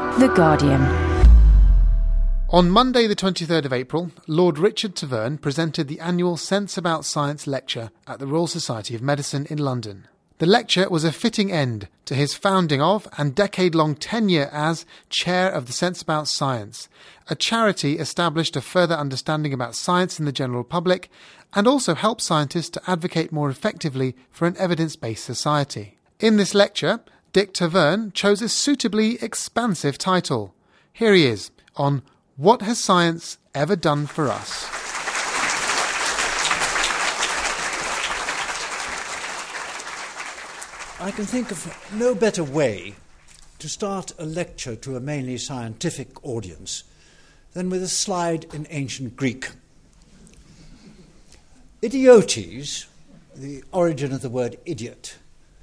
The Guardian. On Monday the 23rd of April, Lord Richard Taverne presented the annual Sense About Science lecture at the Royal Society of Medicine in London. The lecture was a fitting end to his founding of and decade-long tenure as Chair of the Sense About Science, a charity established to further understanding about science in the general public and also help scientists to advocate more effectively for an evidence-based society. In this lecture, Dick Taverne chose a suitably expansive title. Here he is on What Has Science Ever Done for Us? I can think of no better way to start a lecture to a mainly scientific audience than with a slide in ancient Greek. Idiotes, the origin of the word idiot,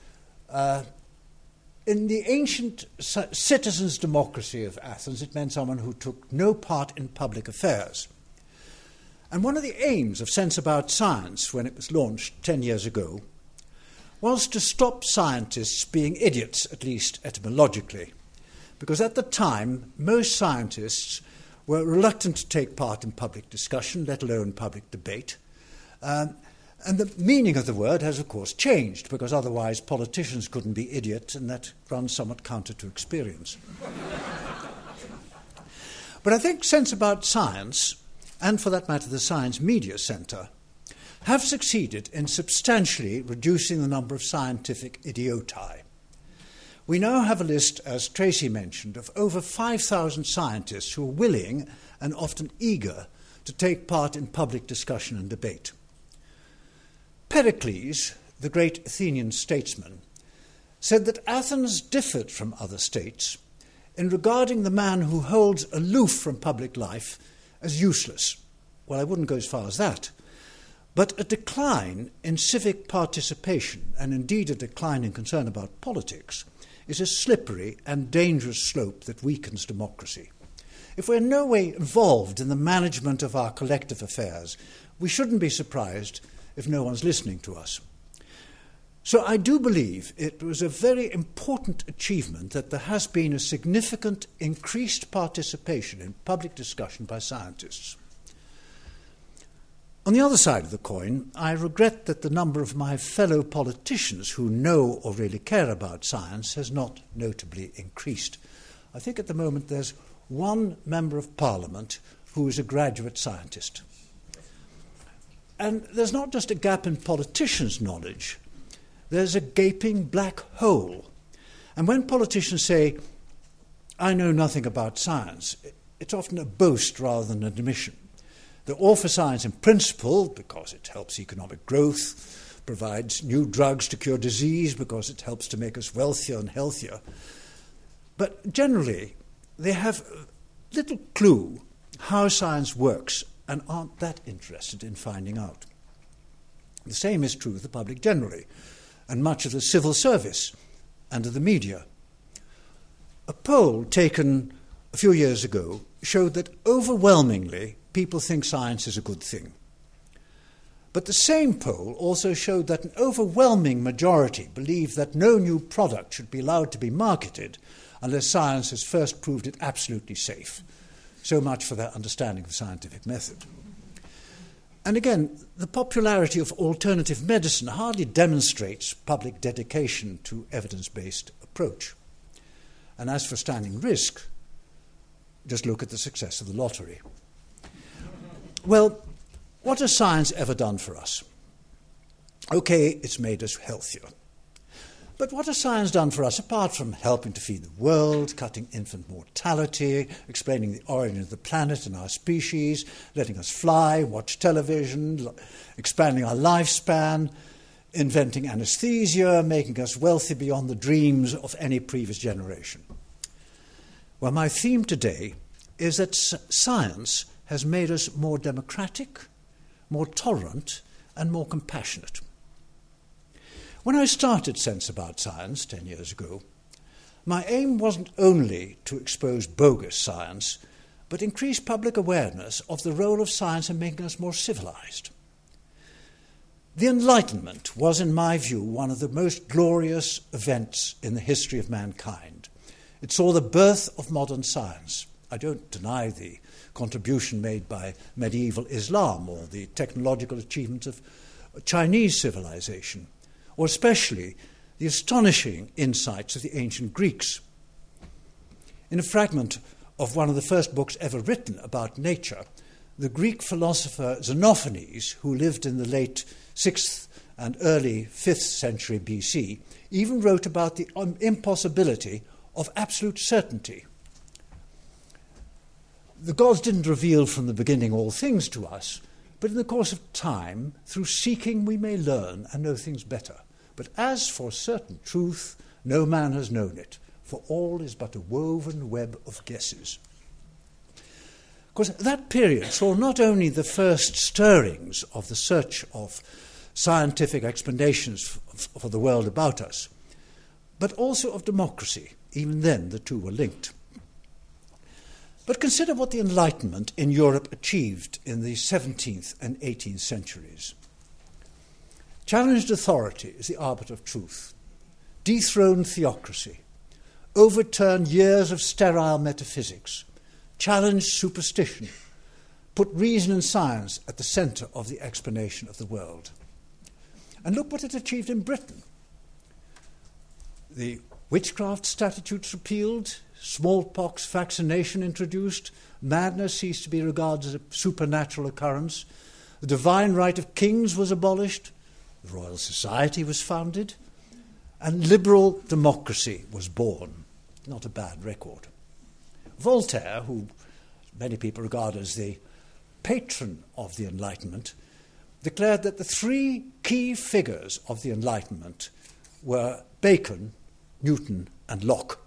in the ancient citizens' democracy of Athens, it meant someone who took no part in public affairs. And one of the aims of Sense About Science, when it was launched 10 years ago, was to stop scientists being idiots, at least etymologically, because at the time most scientists were reluctant to take part in public discussion, let alone public debate. And the meaning of the word has, of course, changed, because otherwise politicians couldn't be idiots, and that runs somewhat counter to experience. But I think Sense About Science, and for that matter the Science Media Centre, have succeeded in substantially reducing the number of scientific idioti. We now have a list, as Tracy mentioned, of over 5,000 scientists who are willing and often eager to take part in public discussion and debate. Pericles, the great Athenian statesman, said that Athens differed from other states in regarding the man who holds aloof from public life as useless. Well, I wouldn't go as far as that. But a decline in civic participation, and indeed a decline in concern about politics, is a slippery and dangerous slope that weakens democracy. If we're in no way involved in the management of our collective affairs, we shouldn't be surprised if no one's listening to us. So I do believe it was a very important achievement that there has been a significant increased participation in public discussion by scientists. On the other side of the coin, I regret that the number of my fellow politicians who know or really care about science has not notably increased. I think at the moment there's one member of Parliament who is a graduate scientist. And there's not just a gap in politicians' knowledge, there's a gaping black hole. And when politicians say, I know nothing about science, it's often a boast rather than an admission. They're all for science in principle because it helps economic growth, provides new drugs to cure disease because it helps to make us wealthier and healthier. But generally, they have little clue how science works and aren't that interested in finding out. The same is true of the public generally, and much of the civil service and of the media. A poll taken a few years ago showed that overwhelmingly people think science is a good thing. But the same poll also showed that an overwhelming majority believe that no new product should be allowed to be marketed unless science has first proved it absolutely safe. So much for their understanding of the scientific method. And again, the popularity of alternative medicine hardly demonstrates public dedication to evidence-based approach. And as for standing risk, just look at the success of the lottery. Well, what has science ever done for us? Okay, it's made us healthier. But what has science done for us apart from helping to feed the world, cutting infant mortality, explaining the origin of the planet and our species, letting us fly, watch television, expanding our lifespan, inventing anesthesia, making us wealthy beyond the dreams of any previous generation? Well, my theme today is that science has made us more democratic, more tolerant, and more compassionate. When I started Sense About Science 10 years ago, my aim wasn't only to expose bogus science, but increase public awareness of the role of science in making us more civilized. The Enlightenment was, in my view, one of the most glorious events in the history of mankind. It saw the birth of modern science. I don't deny the contribution made by medieval Islam or the technological achievements of Chinese civilization, or especially the astonishing insights of the ancient Greeks. In a fragment of one of the first books ever written about nature, the Greek philosopher Xenophanes, who lived in the late 6th and early 5th century BC, even wrote about the impossibility of absolute certainty. The gods didn't reveal from the beginning all things to us, but in the course of time, through seeking, we may learn and know things better. But as for certain truth, no man has known it, for all is but a woven web of guesses. Of course, that period saw not only the first stirrings of the search of scientific explanations for the world about us, but also of democracy. Even then, the two were linked. But consider what the Enlightenment in Europe achieved in the 17th and 18th centuries. Challenged authority as the arbiter of truth, dethroned theocracy, overturned years of sterile metaphysics, challenged superstition, put reason and science at the centre of the explanation of the world. And look what it achieved in Britain. The witchcraft statutes repealed, smallpox vaccination introduced, madness ceased to be regarded as a supernatural occurrence, the divine right of kings was abolished, the Royal Society was founded, and liberal democracy was born. Not a bad record. Voltaire, who many people regard as the patron of the Enlightenment, declared that the three key figures of the Enlightenment were Bacon, Newton, and Locke.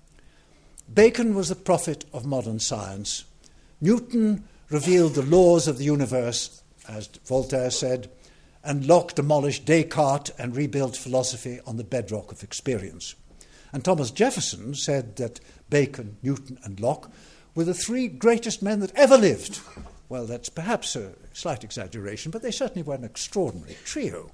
Bacon was the prophet of modern science. Newton revealed the laws of the universe, as Voltaire said, and Locke demolished Descartes and rebuilt philosophy on the bedrock of experience. And Thomas Jefferson said that Bacon, Newton, and Locke were the three greatest men that ever lived. Well, that's perhaps a slight exaggeration, but they certainly were an extraordinary trio.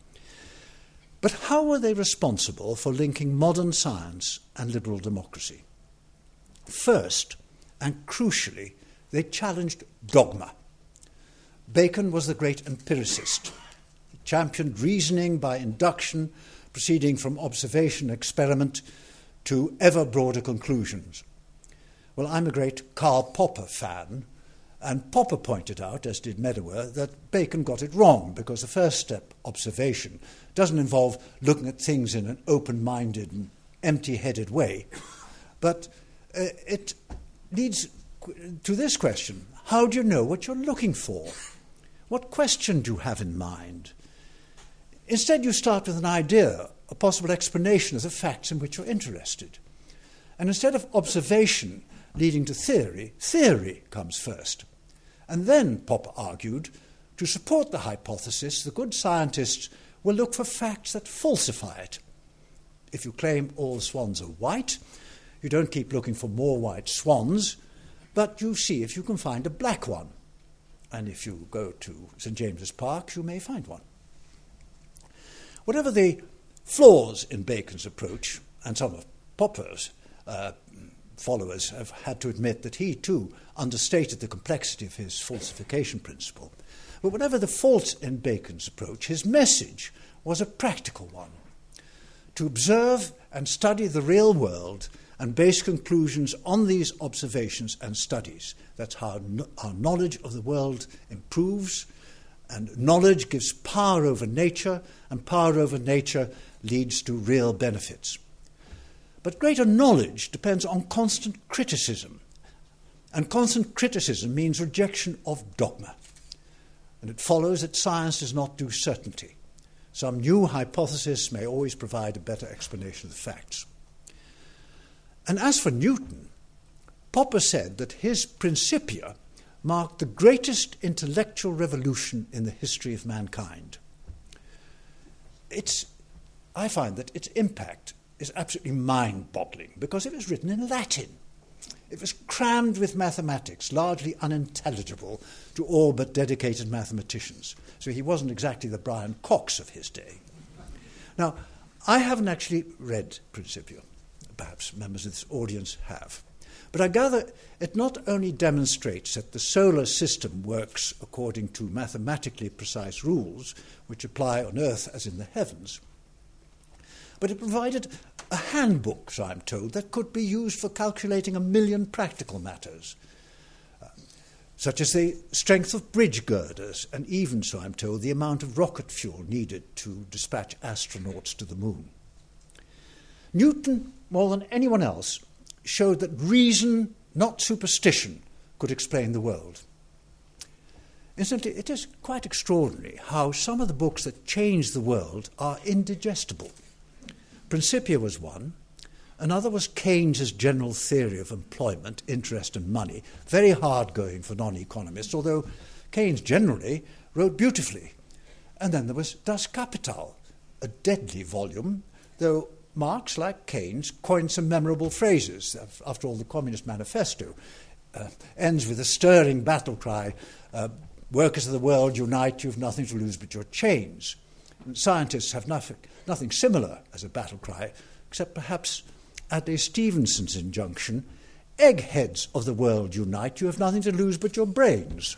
But how were they responsible for linking modern science and liberal democracy? First, and crucially, they challenged dogma. Bacon was the great empiricist. He championed reasoning by induction, proceeding from observation and experiment to ever broader conclusions. Well, I'm a great Karl Popper fan, and Popper pointed out, as did Medawar, that Bacon got it wrong because the first step, observation, doesn't involve looking at things in an open-minded and empty-headed way, but it leads to this question: how do you know what you're looking for? What question do you have in mind? Instead, you start with an idea, a possible explanation of the facts in which you're interested. And instead of observation leading to theory, theory comes first. And then, Popper argued, to support the hypothesis, the good scientists will look for facts that falsify it. If you claim all swans are white, you don't keep looking for more white swans, but you see if you can find a black one. And if you go to St. James's Park, you may find one. Whatever the flaws in Bacon's approach, and some of Popper's followers have had to admit that he too understated the complexity of his falsification principle. But whatever the faults in Bacon's approach, his message was a practical one: to observe and study the real world and base conclusions on these observations and studies. That's how our knowledge of the world improves, and knowledge gives power over nature, and power over nature leads to real benefits. But greater knowledge depends on constant criticism, and constant criticism means rejection of dogma. And it follows that science does not do certainty. Some new hypothesis may always provide a better explanation of the facts. And as for Newton, Popper said that his Principia marked the greatest intellectual revolution in the history of mankind. I find that its impact is absolutely mind-boggling because it was written in Latin. It was crammed with mathematics, largely unintelligible to all but dedicated mathematicians. So he wasn't exactly the Brian Cox of his day. Now, I haven't actually read Principia. perhaps members of this audience have. But I gather it not only demonstrates that the solar system works according to mathematically precise rules, which apply on Earth as in the heavens, but it provided a handbook, so I'm told, that could be used for calculating 1 million practical matters, such as the strength of bridge girders, and even, so I'm told, the amount of rocket fuel needed to dispatch astronauts to the moon. Newton, more than anyone else, showed that reason, not superstition, could explain the world. Incidentally, it is quite extraordinary how some of the books that change the world are indigestible. Principia was one. Another was Keynes's general theory of employment, interest and money, very hard-going for non-economists, although Keynes generally wrote beautifully. And then there was Das Kapital, a deadly volume, though Marx, like Keynes, coined some memorable phrases. After all, the Communist Manifesto ends with a stirring battle cry, workers of the world, unite, you've nothing to lose but your chains. And scientists have nothing similar as a battle cry, except perhaps Adlai Stevenson's injunction, eggheads of the world unite, you have nothing to lose but your brains.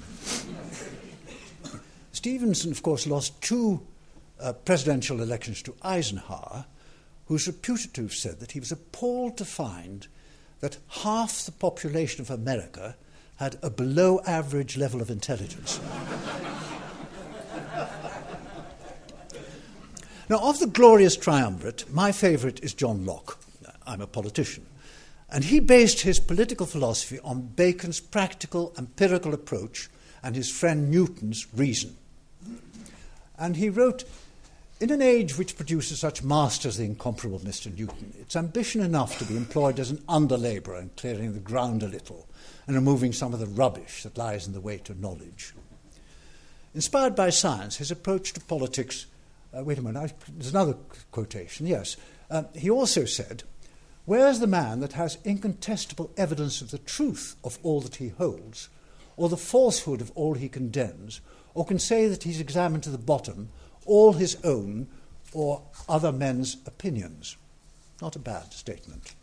Stevenson, of course, lost 2 presidential elections to Eisenhower, who's reputed to have said that he was appalled to find that half the population of America had a below-average level of intelligence. Now, of the glorious triumvirate, my favourite is John Locke. I'm a politician. And he based his political philosophy on Bacon's practical, empirical approach and his friend Newton's reason. And he wrote, in an age which produces such masters as the incomparable Mr. Newton, it's ambition enough to be employed as an under-labourer in clearing the ground a little and removing some of the rubbish that lies in the way to knowledge. Inspired by science, his approach to politics... there's another quotation, yes. He also said, where's the man that has incontestable evidence of the truth of all that he holds, or the falsehood of all he condemns, or can say that he's examined to the bottom all his own or other men's opinions? Not a bad statement.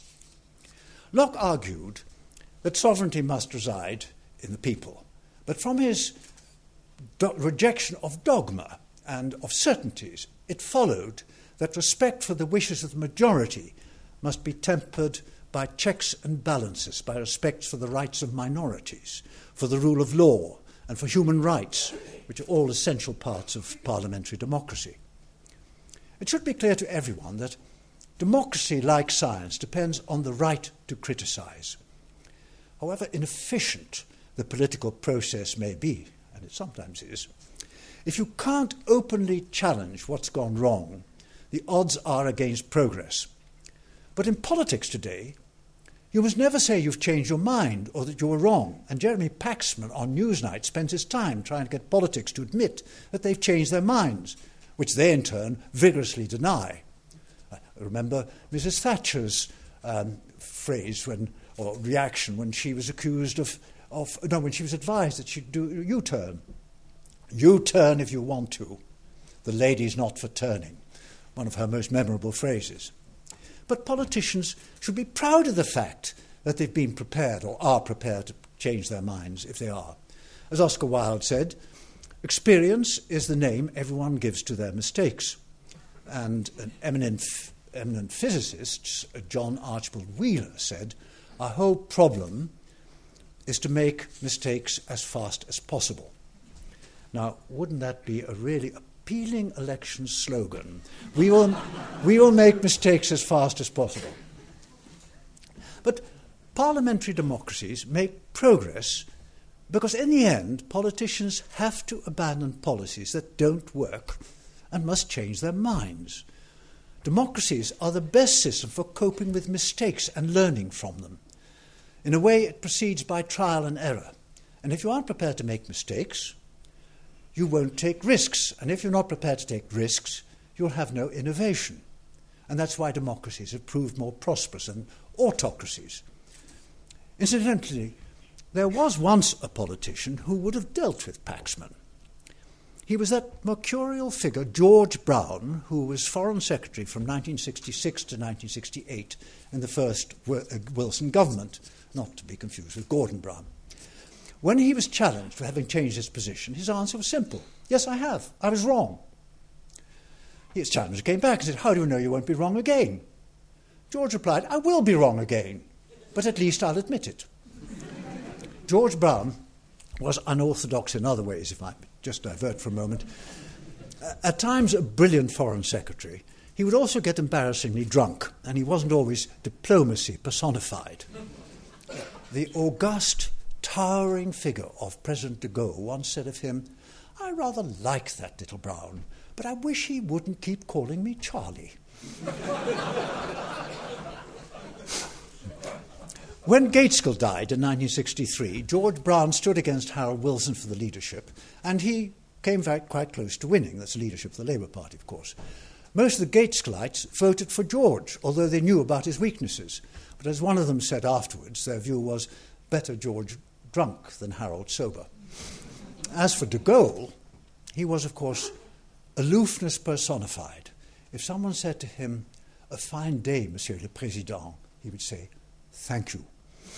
Locke argued that sovereignty must reside in the people, but from his rejection of dogma and of certainties, it followed that respect for the wishes of the majority must be tempered by checks and balances, by respect for the rights of minorities, for the rule of law, and for human rights, which are all essential parts of parliamentary democracy. It should be clear to everyone that democracy, like science, depends on the right to criticise. However inefficient the political process may be, and it sometimes is, if you can't openly challenge what's gone wrong, the odds are against progress. But in politics today, you must never say you've changed your mind or that you were wrong. And Jeremy Paxman on Newsnight spends his time trying to get politics to admit that they've changed their minds, which they in turn vigorously deny. I remember Mrs. Thatcher's phrase or reaction when she was accused when she was advised that she'd do U-turn. U-turn if you want to. The lady's not for turning. One of her most memorable phrases. But politicians should be proud of the fact that they've been prepared or are prepared to change their minds if they are. As Oscar Wilde said, experience is the name everyone gives to their mistakes. And an eminent physicist, John Archibald Wheeler, said, our whole problem is to make mistakes as fast as possible. Now, wouldn't that be a really appealing election slogan? We will make mistakes as fast as possible. But parliamentary democracies make progress because in the end, politicians have to abandon policies that don't work and must change their minds. Democracies are the best system for coping with mistakes and learning from them. In a way, it proceeds by trial and error. And if you aren't prepared to make mistakes, you won't take risks. And if you're not prepared to take risks, you'll have no innovation. And that's why democracies have proved more prosperous than autocracies. Incidentally, there was once a politician who would have dealt with Paxman. He was that mercurial figure, George Brown, who was Foreign Secretary from 1966 to 1968 in the first Wilson government, not to be confused with Gordon Brown. When he was challenged for having changed his position, his answer was simple. Yes, I have. I was wrong. He was challenged, came back and said, how do you know you won't be wrong again? George replied, I will be wrong again, but at least I'll admit it. George Brown was unorthodox in other ways, if I just divert for a moment. At times a brilliant foreign secretary, he would also get embarrassingly drunk, and he wasn't always diplomacy personified. The august, towering figure of President de Gaulle once said of him, I rather like that little Brown, but I wish he wouldn't keep calling me Charlie. When Gaitskell died in 1963, George Brown stood against Harold Wilson for the leadership, and he came back quite close to winning. That's the leadership of the Labour Party, of course. Most of the Gaitskellites voted for George, although they knew about his weaknesses. But as one of them said afterwards, their view was better George drunk than Harold sober. As for de Gaulle, he was, of course, aloofness personified. If someone said to him, a fine day, Monsieur le Président, he would say, thank you.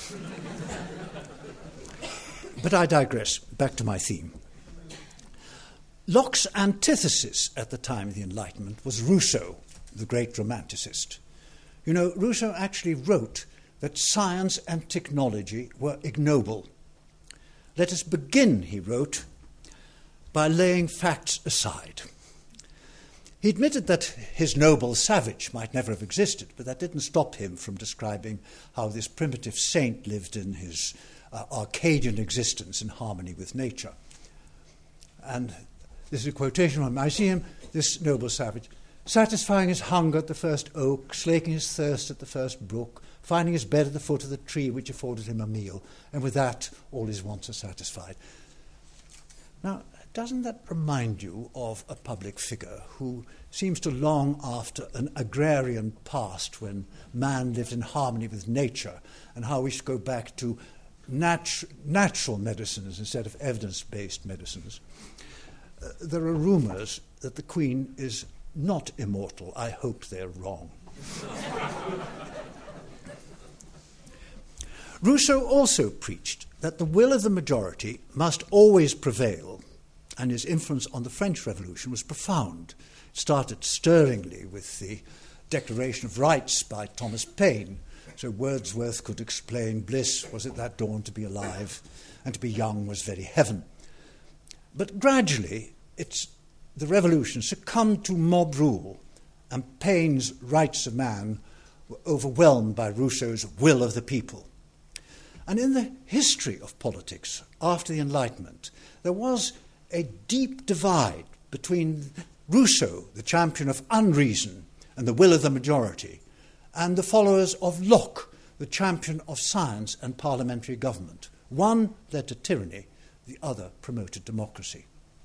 But I digress. Back to my theme. Locke's antithesis at the time of the Enlightenment was Rousseau, the great romanticist. You know, Rousseau actually wrote that science and technology were ignoble. Let us begin, he wrote, by laying facts aside. He admitted that his noble savage might never have existed, but that didn't stop him from describing how this primitive saint lived in his Arcadian existence in harmony with nature. And this is a quotation from him. I see him, this noble savage, satisfying his hunger at the first oak, slaking his thirst at the first brook, finding his bed at the foot of the tree which afforded him a meal, and with that all his wants are satisfied. Now, doesn't that remind you of a public figure who seems to long after an agrarian past when man lived in harmony with nature, and how we should go back to natural medicines instead of evidence-based medicines? There are rumours that the Queen is not immortal. I hope they're wrong. Rousseau also preached that the will of the majority must always prevail, and his influence on the French Revolution was profound. It started stirringly with the Declaration of Rights by Thomas Paine. So Wordsworth could explain bliss was at that dawn to be alive, and to be young was very heaven. But gradually, the revolution succumbed to mob rule, and Paine's rights of man were overwhelmed by Rousseau's will of the people. And in the history of politics after the Enlightenment, there was a deep divide between Rousseau, the champion of unreason and the will of the majority, and the followers of Locke, the champion of science and parliamentary government. One led to tyranny, the other promoted democracy.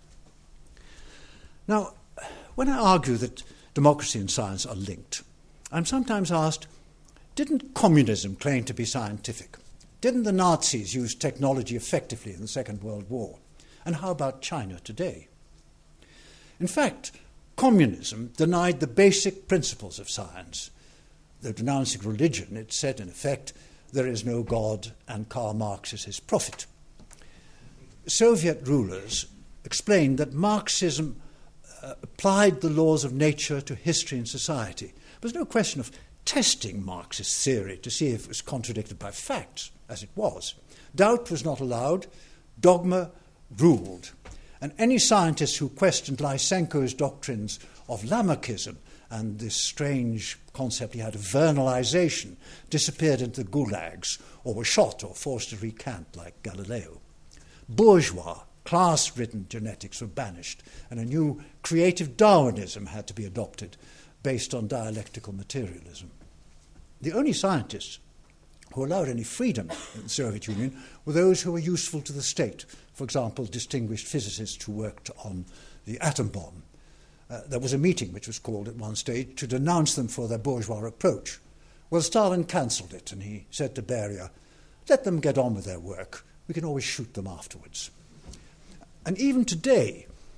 Now, when I argue that democracy and science are linked, I'm sometimes asked, didn't communism claim to be scientific? Didn't the Nazis use technology effectively in the Second World War? And how about China today? In fact, communism denied the basic principles of science. Though denouncing religion, it said, in effect, there is no God and Karl Marx is his prophet. Soviet rulers explained that Marxism applied the laws of nature to history and society. There was no question of testing Marxist theory to see if it was contradicted by facts, as it was. Doubt was not allowed. Dogma ruled. And any scientist who questioned Lysenko's doctrines of Lamarckism and this strange concept he had of vernalization disappeared into the gulags or were shot or forced to recant like Galileo. Bourgeois, class-ridden genetics were banished, and a new creative Darwinism had to be adopted based on dialectical materialism. The only scientists who allowed any freedom in the Soviet Union were those who were useful to the state. For example, distinguished physicists who worked on the atom bomb. There was a meeting which was called at one stage to denounce them for their bourgeois approach. Well, Stalin cancelled it, and he said to Beria, let them get on with their work. We can always shoot them afterwards. And even today,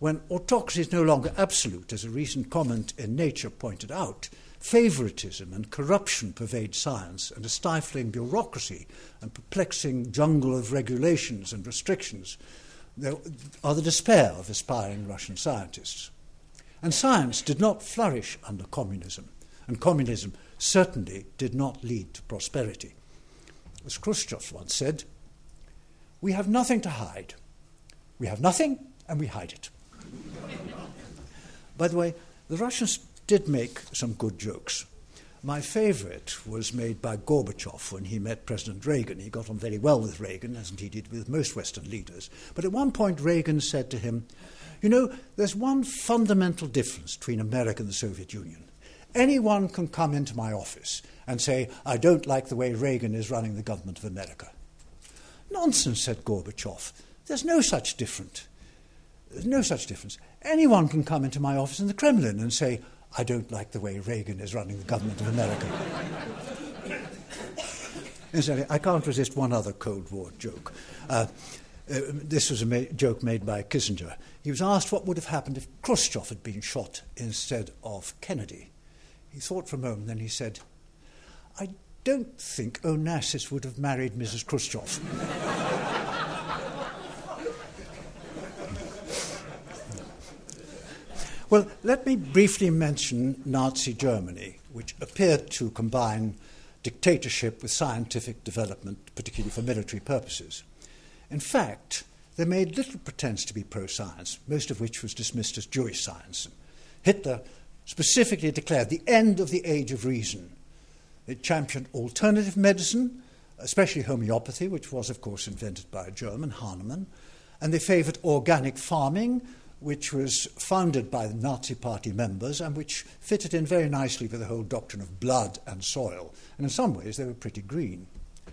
when autocracy is no longer absolute, as a recent comment in Nature pointed out, favoritism and corruption pervade science, and a stifling bureaucracy and perplexing jungle of regulations and restrictions are the despair of aspiring Russian scientists. And science did not flourish under communism, and communism certainly did not lead to prosperity. As Khrushchev once said, "We have nothing to hide. We have nothing, and we hide it." By the way, the Russians did make some good jokes. My favourite was made by Gorbachev when he met President Reagan. He got on very well with Reagan, as he did with most Western leaders. But at one point, Reagan said to him, "You know, there's one fundamental difference between America and the Soviet Union. Anyone can come into my office and say, 'I don't like the way Reagan is running the government of America.'" "Nonsense," said Gorbachev. "There's no such difference. There's no such difference. Anyone can come into my office in the Kremlin and say, 'I don't like the way Reagan is running the government of America.'" Incidentally, I can't resist one other Cold War joke. This was a joke made by Kissinger. He was asked what would have happened if Khrushchev had been shot instead of Kennedy. He thought for a moment, then he said, "I don't think Onassis would have married Mrs. Khrushchev." Well, let me briefly mention Nazi Germany, which appeared to combine dictatorship with scientific development, particularly for military purposes. In fact, they made little pretense to be pro-science, most of which was dismissed as Jewish science. Hitler specifically declared the end of the age of reason. It championed alternative medicine, especially homeopathy, which was, of course, invented by a German, Hahnemann, and they favoured organic farming, which was founded by the Nazi Party members and which fitted in very nicely with the whole doctrine of blood and soil. And in some ways, they were pretty green.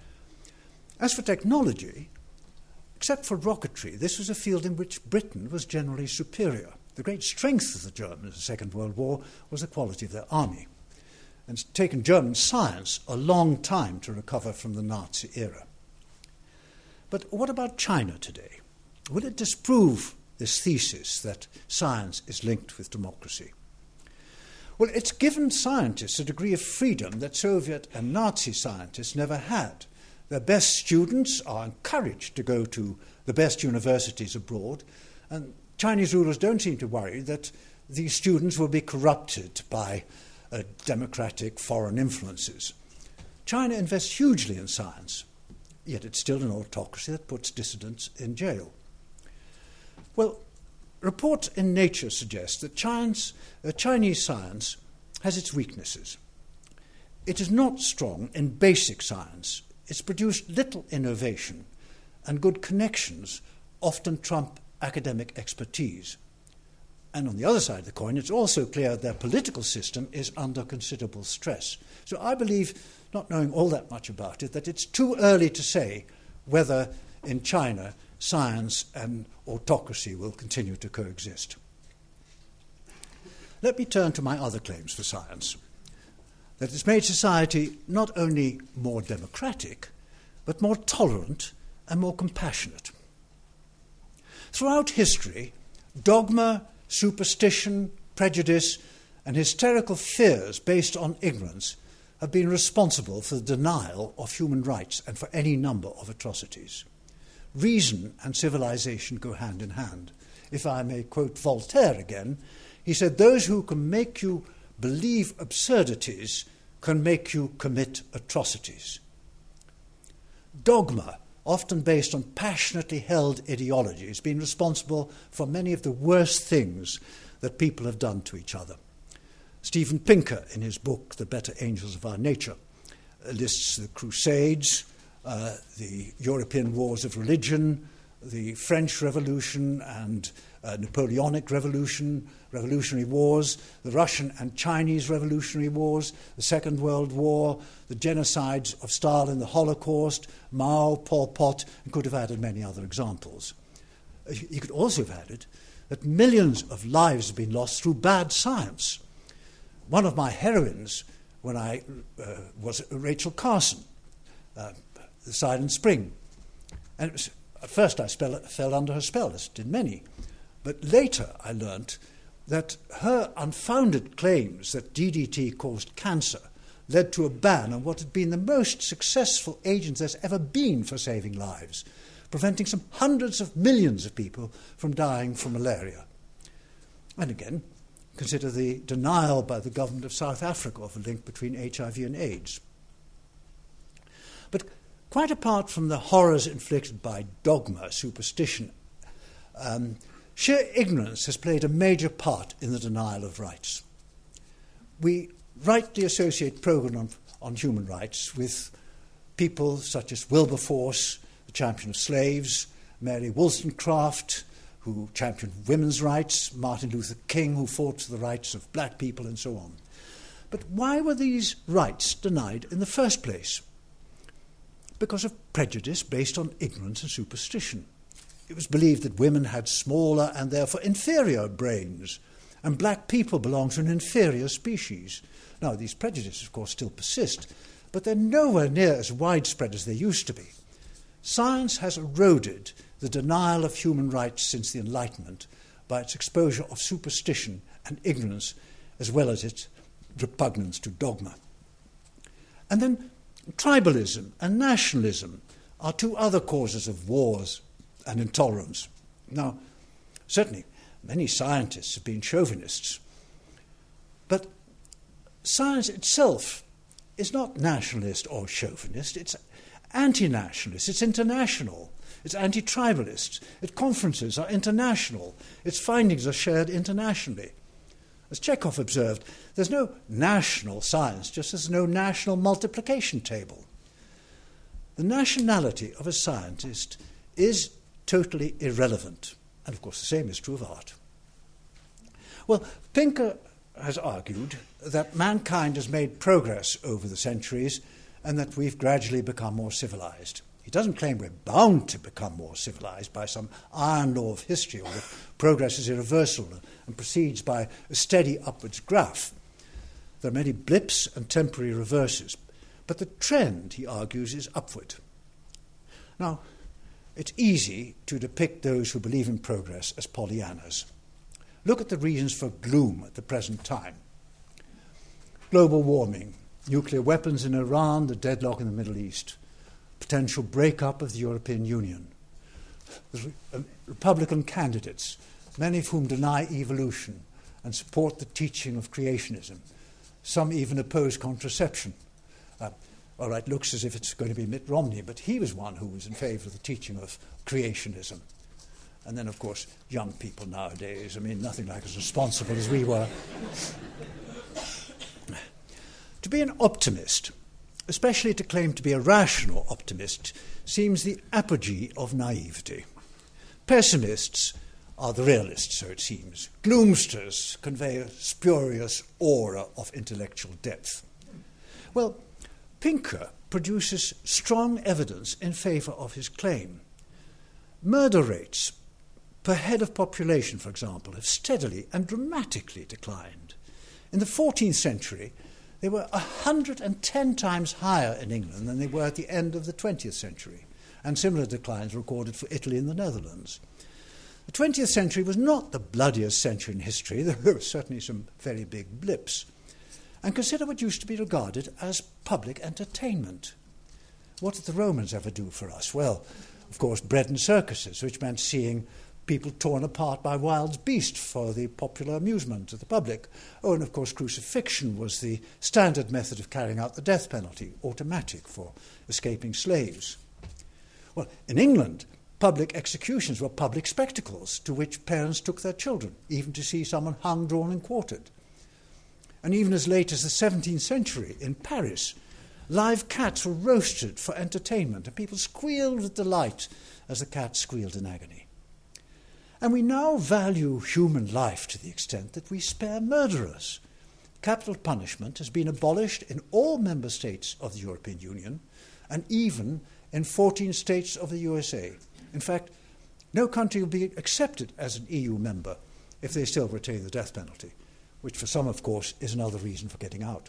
As for technology, except for rocketry, this was a field in which Britain was generally superior. The great strength of the Germans in the Second World War was the quality of their army. And it's taken German science a long time to recover from the Nazi era. But what about China today? Will it disprove this thesis that science is linked with democracy? Well, it's given scientists a degree of freedom that Soviet and Nazi scientists never had. Their best students are encouraged to go to the best universities abroad, and Chinese rulers don't seem to worry that these students will be corrupted by democratic foreign influences. China invests hugely in science, yet it's still an autocracy that puts dissidents in jail. Well, reports in Nature suggest that Chinese science has its weaknesses. It is not strong in basic science. It's produced little innovation, and good connections often trump academic expertise. And on the other side of the coin, it's also clear their political system is under considerable stress. So I believe, not knowing all that much about it, that it's too early to say whether in China science and autocracy will continue to coexist. Let me turn to my other claims for science. That it's made society not only more democratic, but more tolerant and more compassionate. Throughout history, dogma, superstition, prejudice, and hysterical fears based on ignorance have been responsible for the denial of human rights and for any number of atrocities. Reason and civilization go hand in hand. If I may quote Voltaire again, he said, "Those who can make you believe absurdities can make you commit atrocities." Dogma, often based on passionately held ideology, has been responsible for many of the worst things that people have done to each other. Steven Pinker, in his book, The Better Angels of Our Nature, lists the Crusades, the European wars of religion, the French Revolution and Napoleonic Revolution, revolutionary wars, the Russian and Chinese revolutionary wars, the Second World War, the genocides of Stalin, the Holocaust, Mao, Pol Pot, and could have added many other examples. He could also have added that millions of lives have been lost through bad science. One of my heroines when I was Rachel Carson, The Silent Spring. And at first I fell under her spell, as did many. But later I learnt that her unfounded claims that DDT caused cancer led to a ban on what had been the most successful agent there's ever been for saving lives, preventing some hundreds of millions of people from dying from malaria. And again, consider the denial by the government of South Africa of a link between HIV and AIDS. But quite apart from the horrors inflicted by dogma, superstition, sheer ignorance has played a major part in the denial of rights. We rightly associate Progan on human rights with people such as Wilberforce, the champion of slaves, Mary Wollstonecraft, who championed women's rights, Martin Luther King, who fought for the rights of black people, and so on. But why were these rights denied in the first place? Because of prejudice based on ignorance and superstition. It was believed that women had smaller and therefore inferior brains, and black people belonged to an inferior species. Now, these prejudices, of course, still persist, but they're nowhere near as widespread as they used to be. Science has eroded the denial of human rights since the Enlightenment by its exposure of superstition and ignorance, as well as its repugnance to dogma. And then tribalism and nationalism are two other causes of wars and intolerance. Now, certainly, many scientists have been chauvinists, but science itself is not nationalist or chauvinist. It's anti-nationalist, it's international, it's anti-tribalist. Its conferences are international, its findings are shared internationally. As Chekhov observed, there's no national science, just as there's no national multiplication table. The nationality of a scientist is totally irrelevant, and of course the same is true of art. Well, Pinker has argued that mankind has made progress over the centuries and that we've gradually become more civilized. He doesn't claim we're bound to become more civilized by some iron law of history, or that progress is irreversible and proceeds by a steady upwards graph. There are many blips and temporary reverses, but the trend, he argues, is upward. Now, it's easy to depict those who believe in progress as Pollyannas. Look at the reasons for gloom at the present time. Global warming, nuclear weapons in Iran, the deadlock in the Middle East, potential breakup of the European Union, the Republican candidates, many of whom deny evolution and support the teaching of creationism. Some even oppose contraception. All right, looks as if it's going to be Mitt Romney, but he was one who was in favour of the teaching of creationism. And then, of course, young people nowadays, nothing like as responsible as we were. To be an optimist, especially to claim to be a rational optimist, seems the apogee of naivety. Pessimists are the realists, so it seems. Gloomsters convey a spurious aura of intellectual depth. Well, Pinker produces strong evidence in favour of his claim. Murder rates per head of population, for example, have steadily and dramatically declined. In the 14th century, they were 110 times higher in England than they were at the end of the 20th century, and similar declines recorded for Italy and the Netherlands. The 20th century was not the bloodiest century in history. There were certainly some very big blips. And consider what used to be regarded as public entertainment. What did the Romans ever do for us? Well, of course, bread and circuses, which meant seeing people torn apart by wild beasts for the popular amusement of the public. Oh, and of course, crucifixion was the standard method of carrying out the death penalty, automatic for escaping slaves. Well, in England, public executions were public spectacles to which parents took their children, even to see someone hung, drawn, and quartered. And even as late as the 17th century, in Paris, live cats were roasted for entertainment, and people squealed with delight as the cat squealed in agony. And we now value human life to the extent that we spare murderers. Capital punishment has been abolished in all member states of the European Union, and even in 14 states of the USA. In fact, no country will be accepted as an EU member if they still retain the death penalty, which for some, of course, is another reason for getting out.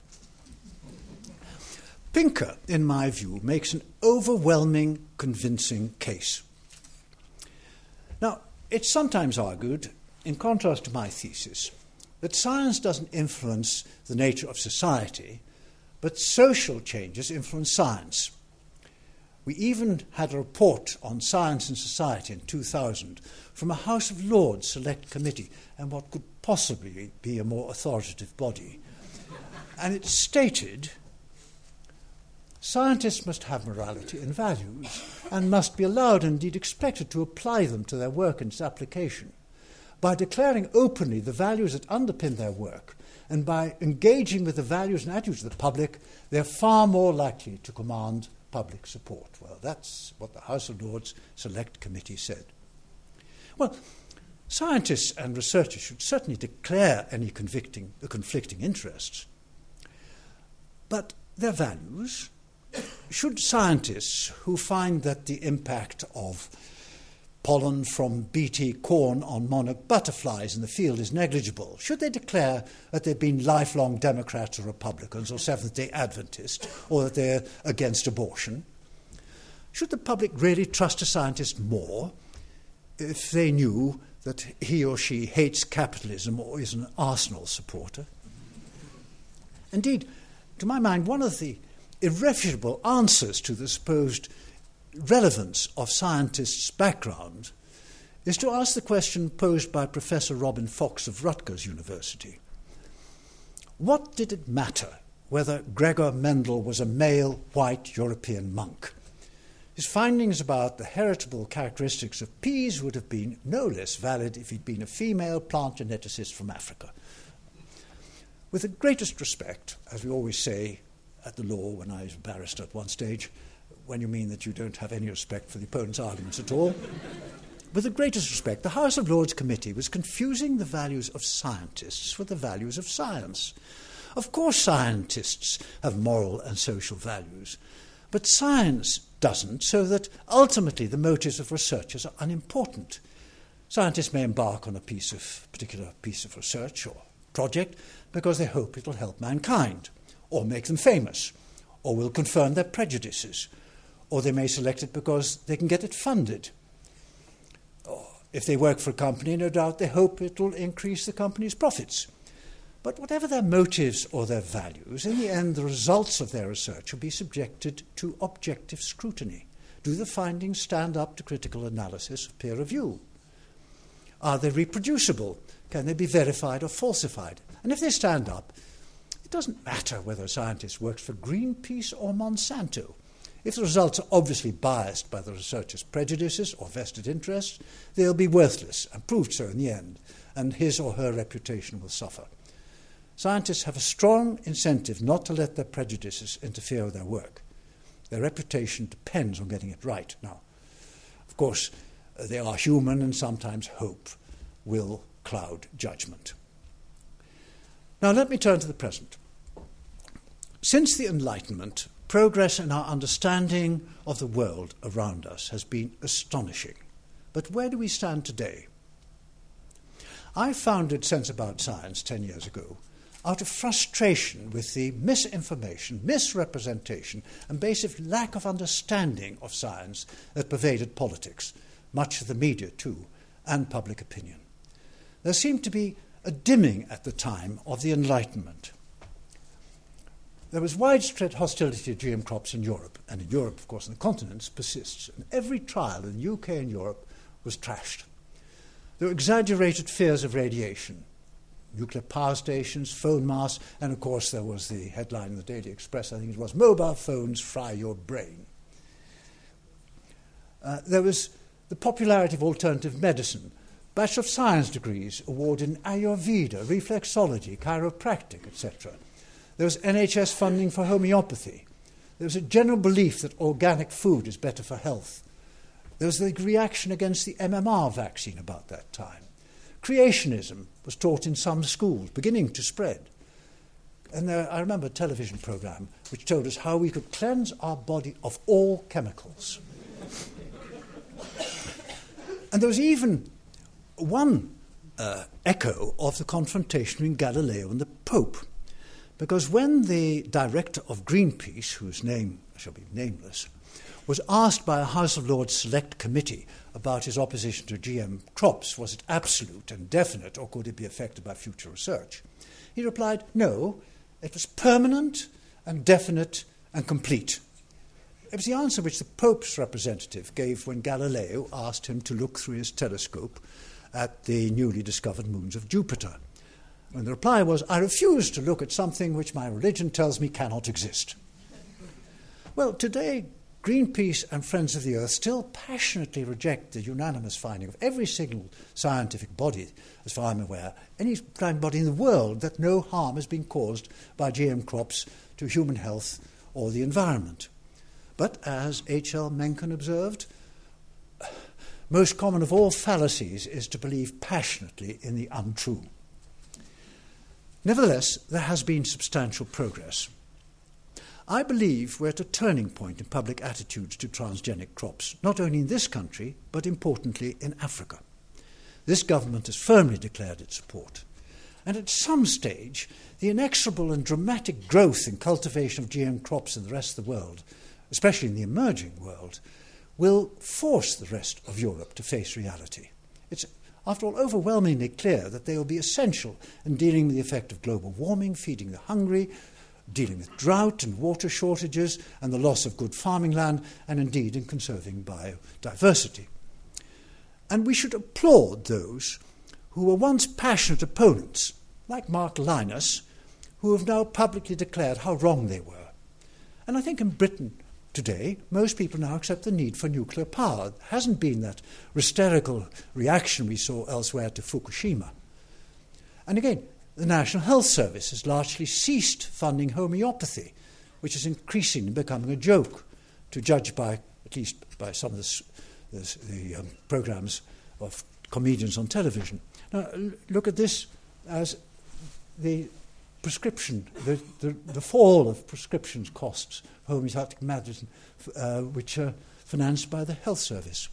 Pinker, in my view, makes an overwhelming, convincing case. Now, it's sometimes argued in contrast to my thesis, that science doesn't influence the nature of society, but social changes influence science. We even had a report on science and society in 2000 from a House of Lords Select Committee, and what could possibly be a more authoritative body. And it stated, scientists must have morality and values, and must be allowed, indeed expected, to apply them to their work and its application. By declaring openly the values that underpin their work, and by engaging with the values and attitudes of the public, they're far more likely to command public support. Well, that's what the House of Lords Select Committee said. Well, scientists and researchers should certainly declare any conflicting interests, but their values, should scientists who find that the impact of pollen from BT corn on monarch butterflies in the field is negligible, should they declare that they've been lifelong Democrats or Republicans or Seventh-day Adventists, or that they're against abortion? Should the public really trust a scientist more if they knew that he or she hates capitalism or is an Arsenal supporter? Indeed, to my mind, one of the irrefutable answers to the supposed relevance of scientists' background is to ask the question posed by Professor Robin Fox of Rutgers University. What did it matter whether Gregor Mendel was a male, white European monk? His findings about the heritable characteristics of peas would have been no less valid if he'd been a female plant geneticist from Africa. With the greatest respect, as we always say at the law when I was a barrister at one stage, when you mean that you don't have any respect for the opponent's arguments at all. With the greatest respect, the House of Lords Committee was confusing the values of scientists with the values of science. Of course scientists have moral and social values, but science doesn't, so that ultimately the motives of researchers are unimportant. Scientists may embark on a particular piece of research or project because they hope it will help mankind, or make them famous, or will confirm their prejudices, or they may select it because they can get it funded. Or if they work for a company, no doubt they hope it will increase the company's profits. But whatever their motives or their values, in the end the results of their research will be subjected to objective scrutiny. Do the findings stand up to critical analysis of peer review? Are they reproducible? Can they be verified or falsified? And if they stand up, it doesn't matter whether a scientist works for Greenpeace or Monsanto. If the results are obviously biased by the researcher's prejudices or vested interests, they'll be worthless, and proved so in the end, and his or her reputation will suffer. Scientists have a strong incentive not to let their prejudices interfere with their work. Their reputation depends on getting it right. Now, of course, they are human, and sometimes hope will cloud judgment. Now let me turn to the present. Since the Enlightenment, progress in our understanding of the world around us has been astonishing. But where do we stand today? I founded Sense About Science 10 years ago out of frustration with the misinformation, misrepresentation, and basic lack of understanding of science that pervaded politics, much of the media too, and public opinion. There seemed to be a dimming at the time of the Enlightenment. There was widespread hostility to GM crops in Europe, and in Europe, of course, on the continents, persists. And every trial in the UK and Europe was trashed. There were exaggerated fears of radiation, nuclear power stations, phone masts, and of course there was the headline in the Daily Express, I think it was, "Mobile phones fry your brain." There was the popularity of alternative medicine, Bachelor of Science degrees awarded in Ayurveda, reflexology, chiropractic, etc. There was NHS funding for homeopathy. There was a general belief that organic food is better for health. There was the reaction against the MMR vaccine about that time. Creationism was taught in some schools, beginning to spread. And I remember a television program which told us how we could cleanse our body of all chemicals. And there was even one echo of the confrontation between Galileo and the Pope. Because when the director of Greenpeace, whose name shall be nameless, was asked by a House of Lords Select Committee about his opposition to GM crops. Was it absolute and definite, or could it be affected by future research? He replied, no, it was permanent and definite and complete. It was the answer which the Pope's representative gave when Galileo asked him to look through his telescope at the newly discovered moons of Jupiter. And the reply was, I refuse to look at something which my religion tells me cannot exist. Well, today, Greenpeace and Friends of the Earth still passionately reject the unanimous finding of every single scientific body, as far as I'm aware, any scientific body in the world, that no harm has been caused by GM crops to human health or the environment. But, as H.L. Mencken observed, most common of all fallacies is to believe passionately in the untrue. Nevertheless, there has been substantial progress. I believe we're at a turning point in public attitudes to transgenic crops, not only in this country, but importantly in Africa. This government has firmly declared its support. And at some stage, the inexorable and dramatic growth in cultivation of GM crops in the rest of the world, especially in the emerging world, will force the rest of Europe to face reality. It's, after all, overwhelmingly clear that they will be essential in dealing with the effect of global warming, feeding the hungry, dealing with drought and water shortages and the loss of good farming land, and indeed in conserving biodiversity. And we should applaud those who were once passionate opponents, like Mark Linus, who have now publicly declared how wrong they were. And I think in Britain today, most people now accept the need for nuclear power. There hasn't been that hysterical reaction we saw elsewhere to Fukushima. And again, the National Health Service has largely ceased funding homeopathy, which is increasingly becoming a joke, to judge by, at least by some of the programs of comedians on television. Now, look at this as the prescription, the fall of prescription costs for homeopathic medicine, which are financed by the Health Service.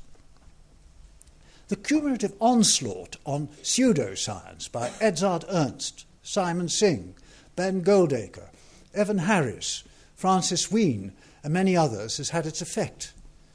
The cumulative onslaught on pseudoscience by Edzard Ernst, Simon Singh, Ben Goldacre, Evan Harris, Francis Wheen, and many others has had its effect.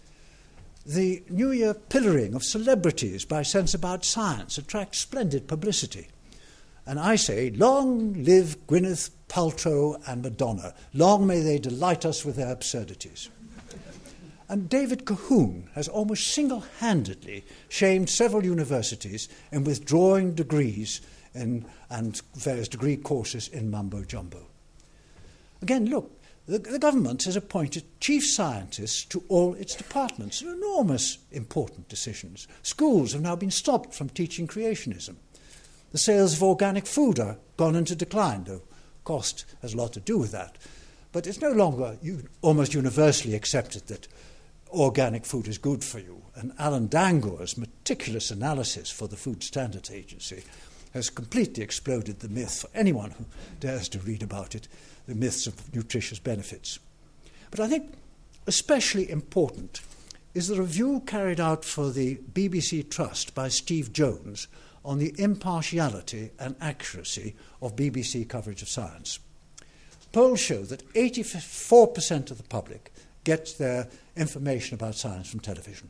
The New Year pillaring of celebrities by Sense About Science attracts splendid publicity. And I say, long live Gwyneth Paltrow and Madonna. Long may they delight us with their absurdities. And David Cahoon has almost single-handedly shamed several universities in withdrawing degrees and various degree courses in mumbo-jumbo. Again, look, the government has appointed chief scientists to all its departments. Enormous, important decisions. Schools have now been stopped from teaching creationism. The sales of organic food are gone into decline, though cost has a lot to do with that. But it's no longer almost universally accepted that organic food is good for you. And Alan Dangour's meticulous analysis for the Food Standards Agency has completely exploded the myth, for anyone who dares to read about it, the myths of nutritious benefits. But I think especially important is the review carried out for the BBC Trust by Steve Jones on the impartiality and accuracy of BBC coverage of science. Polls show that 84% of the public gets their information about science from television.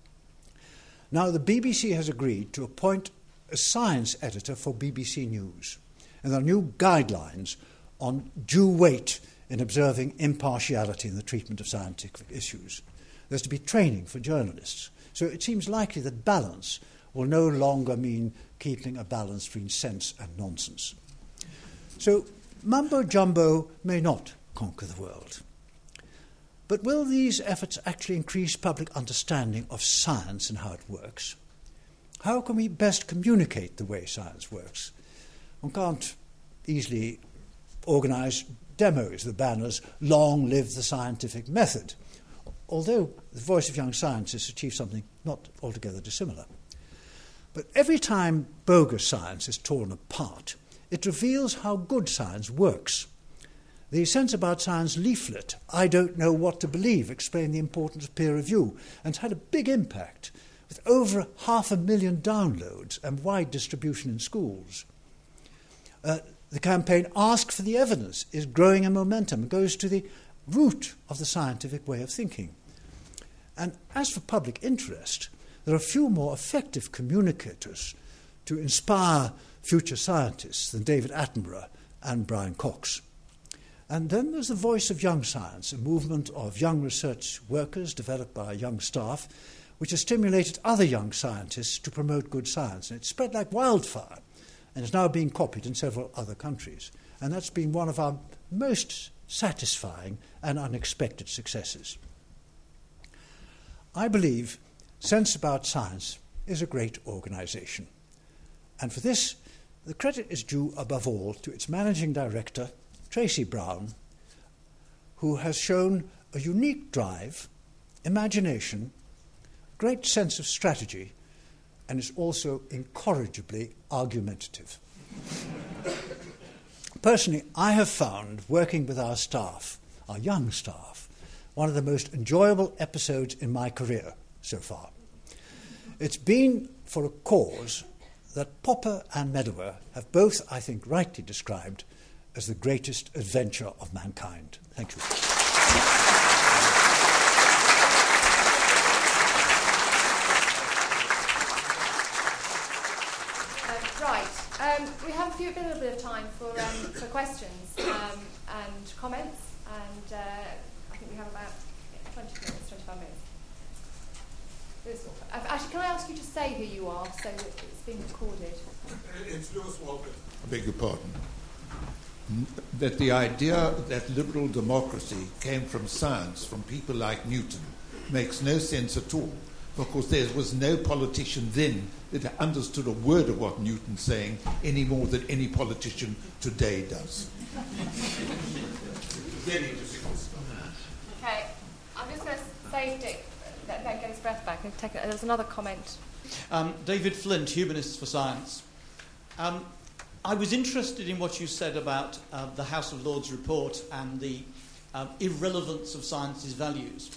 Now, the BBC has agreed to appoint a science editor for BBC News, and there are new guidelines on due weight in observing impartiality in the treatment of scientific issues. There's to be training for journalists. So it seems likely that balance will no longer mean keeping a balance between sense and nonsense. So mumbo-jumbo may not conquer the world. But will these efforts actually increase public understanding of science and how it works? How can we best communicate the way science works? One can't easily organise demos, the banners, long live the scientific method, although the Voice of Young Science has achieved something not altogether dissimilar. But every time bogus science is torn apart, it reveals how good science works. The Sense About Science leaflet, I Don't Know What to Believe, explained the importance of peer review and had a big impact, with over 500,000 downloads and wide distribution in schools. The campaign Ask for the Evidence is growing in momentum and goes to the root of the scientific way of thinking. And as for public interest, there are few more effective communicators to inspire future scientists than David Attenborough and Brian Cox. And then there's the Voice of Young Science, a movement of young research workers developed by young staff, which has stimulated other young scientists to promote good science. And it's spread like wildfire and is now being copied in several other countries. And that's been one of our most satisfying and unexpected successes. I believe Sense About Science is a great organisation. And for this, the credit is due above all to its managing director, Tracy Brown, who has shown a unique drive, imagination, great sense of strategy, and is also incorrigibly argumentative. Personally, I have found working with our staff, our young staff, one of the most enjoyable episodes in my career so far. It's been for a cause that Popper and Medawar have both, I think, rightly described as the greatest adventure of mankind. Thank you. We have a little bit of time for questions and comments, and I think we have about 20 minutes, 25 minutes. Actually, can I ask you to say who you are so that it's being recorded? It's Lewis Walker. I beg your pardon. That the idea that liberal democracy came from science, from people like Newton, makes no sense at all, because there was no politician then that understood a word of what Newton's saying any more than any politician today does. Very difficult stuff. Okay, I'm just going to save Dick, let get his breath back. There was another comment. David Flint, Humanists for Science. I was interested in what you said about the House of Lords report and the irrelevance of scientists' values.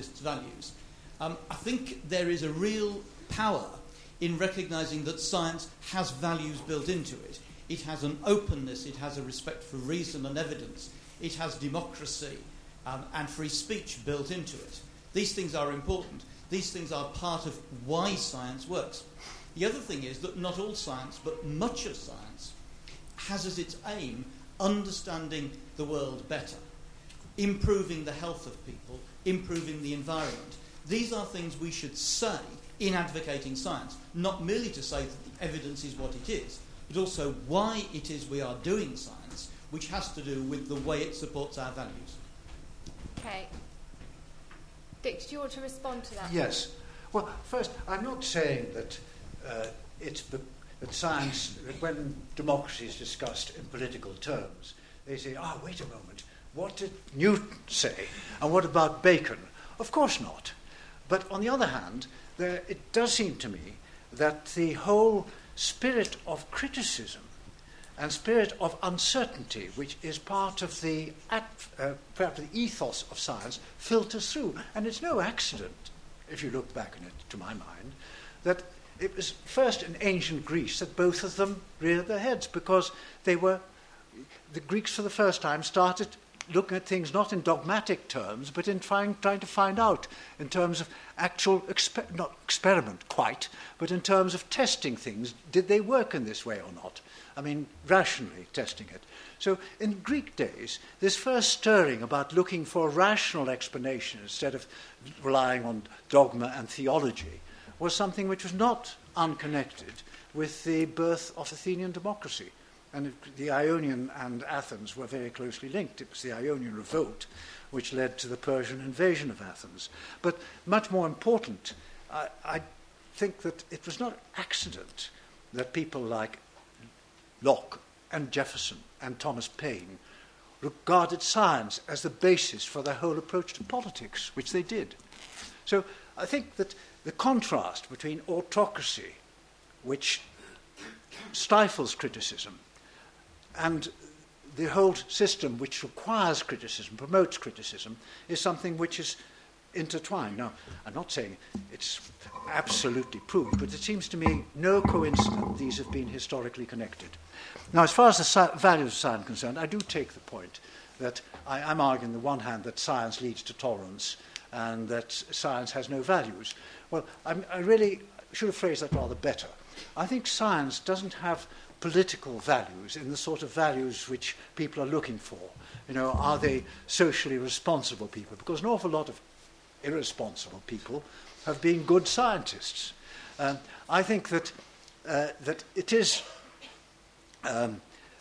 I think there is a real power in recognising that science has values built into it. It has an openness, it has a respect for reason and evidence, it has democracy and free speech built into it. These things are important. These things are part of why science works. The other thing is that not all science, but much of science, has as its aim understanding the world better, improving the health of people, improving the environment. These are things we should say in advocating science, not merely to say that the evidence is what it is, but also why it is we are doing science, which has to do with the way it supports our values. Okay. Dick, did you want to respond to that? Yes. Well, first, I'm not saying that that science, when democracy is discussed in political terms, they say, wait a moment, what did Newton say? And what about Bacon? Of course not. But on the other hand, it does seem to me that the whole spirit of criticism and spirit of uncertainty, which is part of the ethos of science, filters through. And it's no accident, if you look back on it, to my mind, that it was first in ancient Greece that both of them reared their heads, because the Greeks for the first time started looking at things not in dogmatic terms, but in trying to find out in terms of actual, not experiment quite, but in terms of testing things, did they work in this way or not? I mean, rationally testing it. So in Greek days, this first stirring about looking for a rational explanation instead of relying on dogma and theology was something which was not unconnected with the birth of Athenian democracy. And the Ionian and Athens were very closely linked. It was the Ionian revolt which led to the Persian invasion of Athens. But much more important, I think that it was not accident that people like Locke and Jefferson and Thomas Paine regarded science as the basis for their whole approach to politics, which they did. So I think that the contrast between autocracy, which stifles criticism, and the whole system which requires criticism, promotes criticism, is something which is intertwined. Now, I'm not saying it's absolutely proved, but it seems to me no coincidence these have been historically connected. Now, as far as the values of science are concerned, I do take the point that I'm arguing on the one hand that science leads to tolerance and that science has no values. Well, I really should have phrased that rather better. I think science doesn't have political values in the sort of values which people are looking for. You know, are they socially responsible people? Because an awful lot of irresponsible people have been good scientists. I think that it is... I'm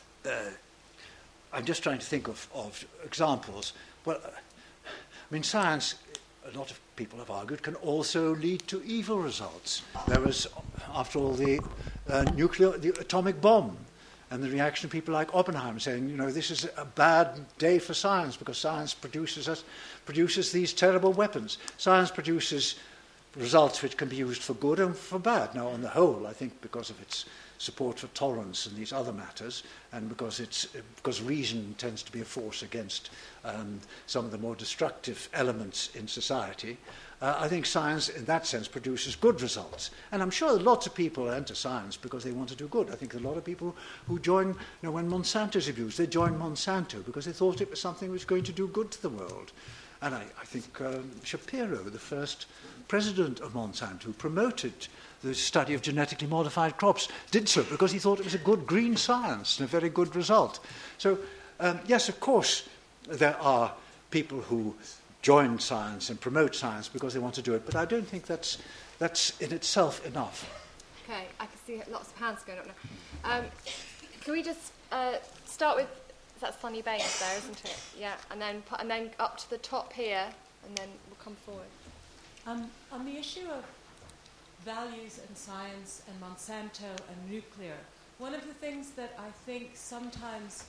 just trying to think of examples. Well, I mean, science, a lot of people have argued, can also lead to evil results. There was, after all, the atomic bomb, and the reaction of people like Oppenheimer saying, you know, this is a bad day for science because science produces these terrible weapons. Science produces results which can be used for good and for bad. Now, on the whole, I think because of its support for tolerance and these other matters, and because reason tends to be a force against some of the more destructive elements in society, I think science, in that sense, produces good results. And I'm sure lots of people enter science because they want to do good. I think a lot of people who join, you know, when Monsanto's abused, they joined Monsanto because they thought it was something that was going to do good to the world. And I think Shapiro, the first president of Monsanto, who promoted the study of genetically modified crops, did so because he thought it was a good green science and a very good result. So, yes, of course, there are people who join science and promote science because they want to do it, but I don't think that's in itself enough. Okay, I can see lots of hands going up now. Can we just start with, that's Sonny Baines there, isn't it? Yeah, and then up to the top here, and then we'll come forward. On the issue of values and science and Monsanto and nuclear, one of the things that I think sometimes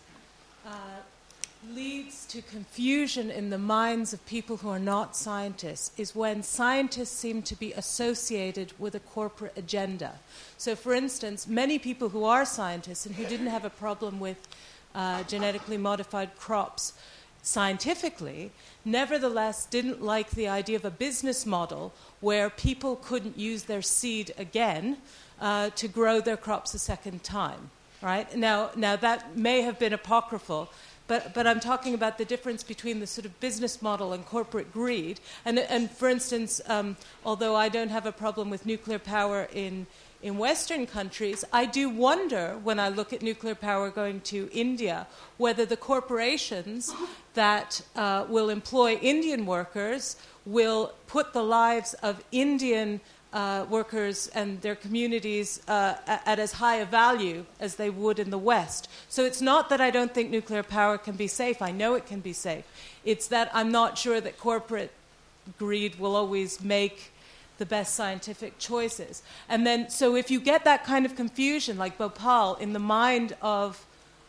leads to confusion in the minds of people who are not scientists is when scientists seem to be associated with a corporate agenda. So, for instance, many people who are scientists and who didn't have a problem with genetically modified crops scientifically, nevertheless didn't like the idea of a business model where people couldn't use their seed again to grow their crops a second time. Right? Now that may have been apocryphal, but I'm talking about the difference between the sort of business model and corporate greed. And for instance, although I don't have a problem with nuclear power in Western countries, I do wonder, when I look at nuclear power going to India, whether the corporations that will employ Indian workers will put the lives of Indian workers and their communities at as high a value as they would in the West. So it's not that I don't think nuclear power can be safe. I know it can be safe. It's that I'm not sure that corporate greed will always make the best scientific choices. And then, so if you get that kind of confusion, like Bhopal, in the mind of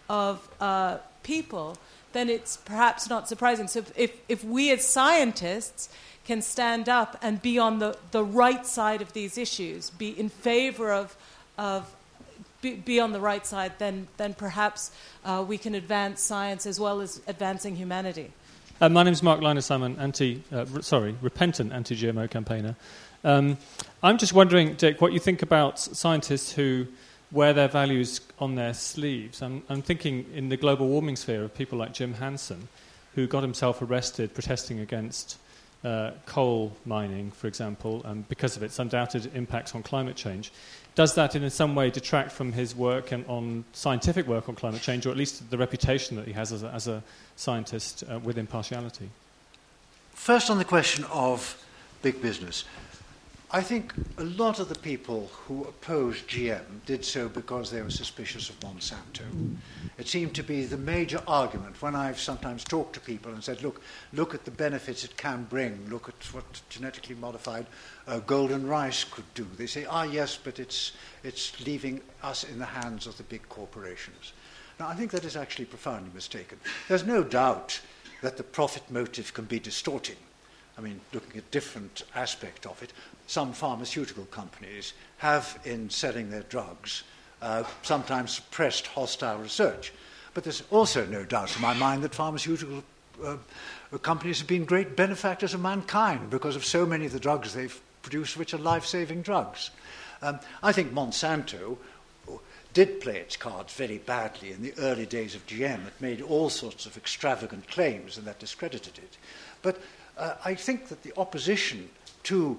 people, then it's perhaps not surprising. So if we as scientists can stand up and be on the right side of these issues, be in favor of be on the right side, then perhaps we can advance science as well as advancing humanity. My name is Mark Linus. I'm an repentant anti-GMO campaigner. I'm just wondering, Dick, what you think about scientists who wear their values on their sleeves. I'm thinking in the global warming sphere of people like Jim Hansen, who got himself arrested protesting against coal mining, for example, because of its undoubted impacts on climate change. Does that in some way detract from his work and on scientific work on climate change, or at least the reputation that he has as a scientist with impartiality? First, on the question of big business, I think a lot of the people who opposed GM did so because they were suspicious of Monsanto. It seemed to be the major argument when I've sometimes talked to people and said, look at the benefits it can bring, look at what genetically modified golden rice could do. They say, yes, but it's leaving us in the hands of the big corporations. Now, I think that is actually profoundly mistaken. There's no doubt that the profit motive can be distorting. I mean, looking at different aspect of it, some pharmaceutical companies have, in selling their drugs, sometimes suppressed hostile research. But there's also no doubt in my mind that pharmaceutical companies have been great benefactors of mankind because of so many of the drugs they've produced which are life-saving drugs. I think Monsanto did play its cards very badly in the early days of GM. It made all sorts of extravagant claims and that discredited it. But I think that the opposition to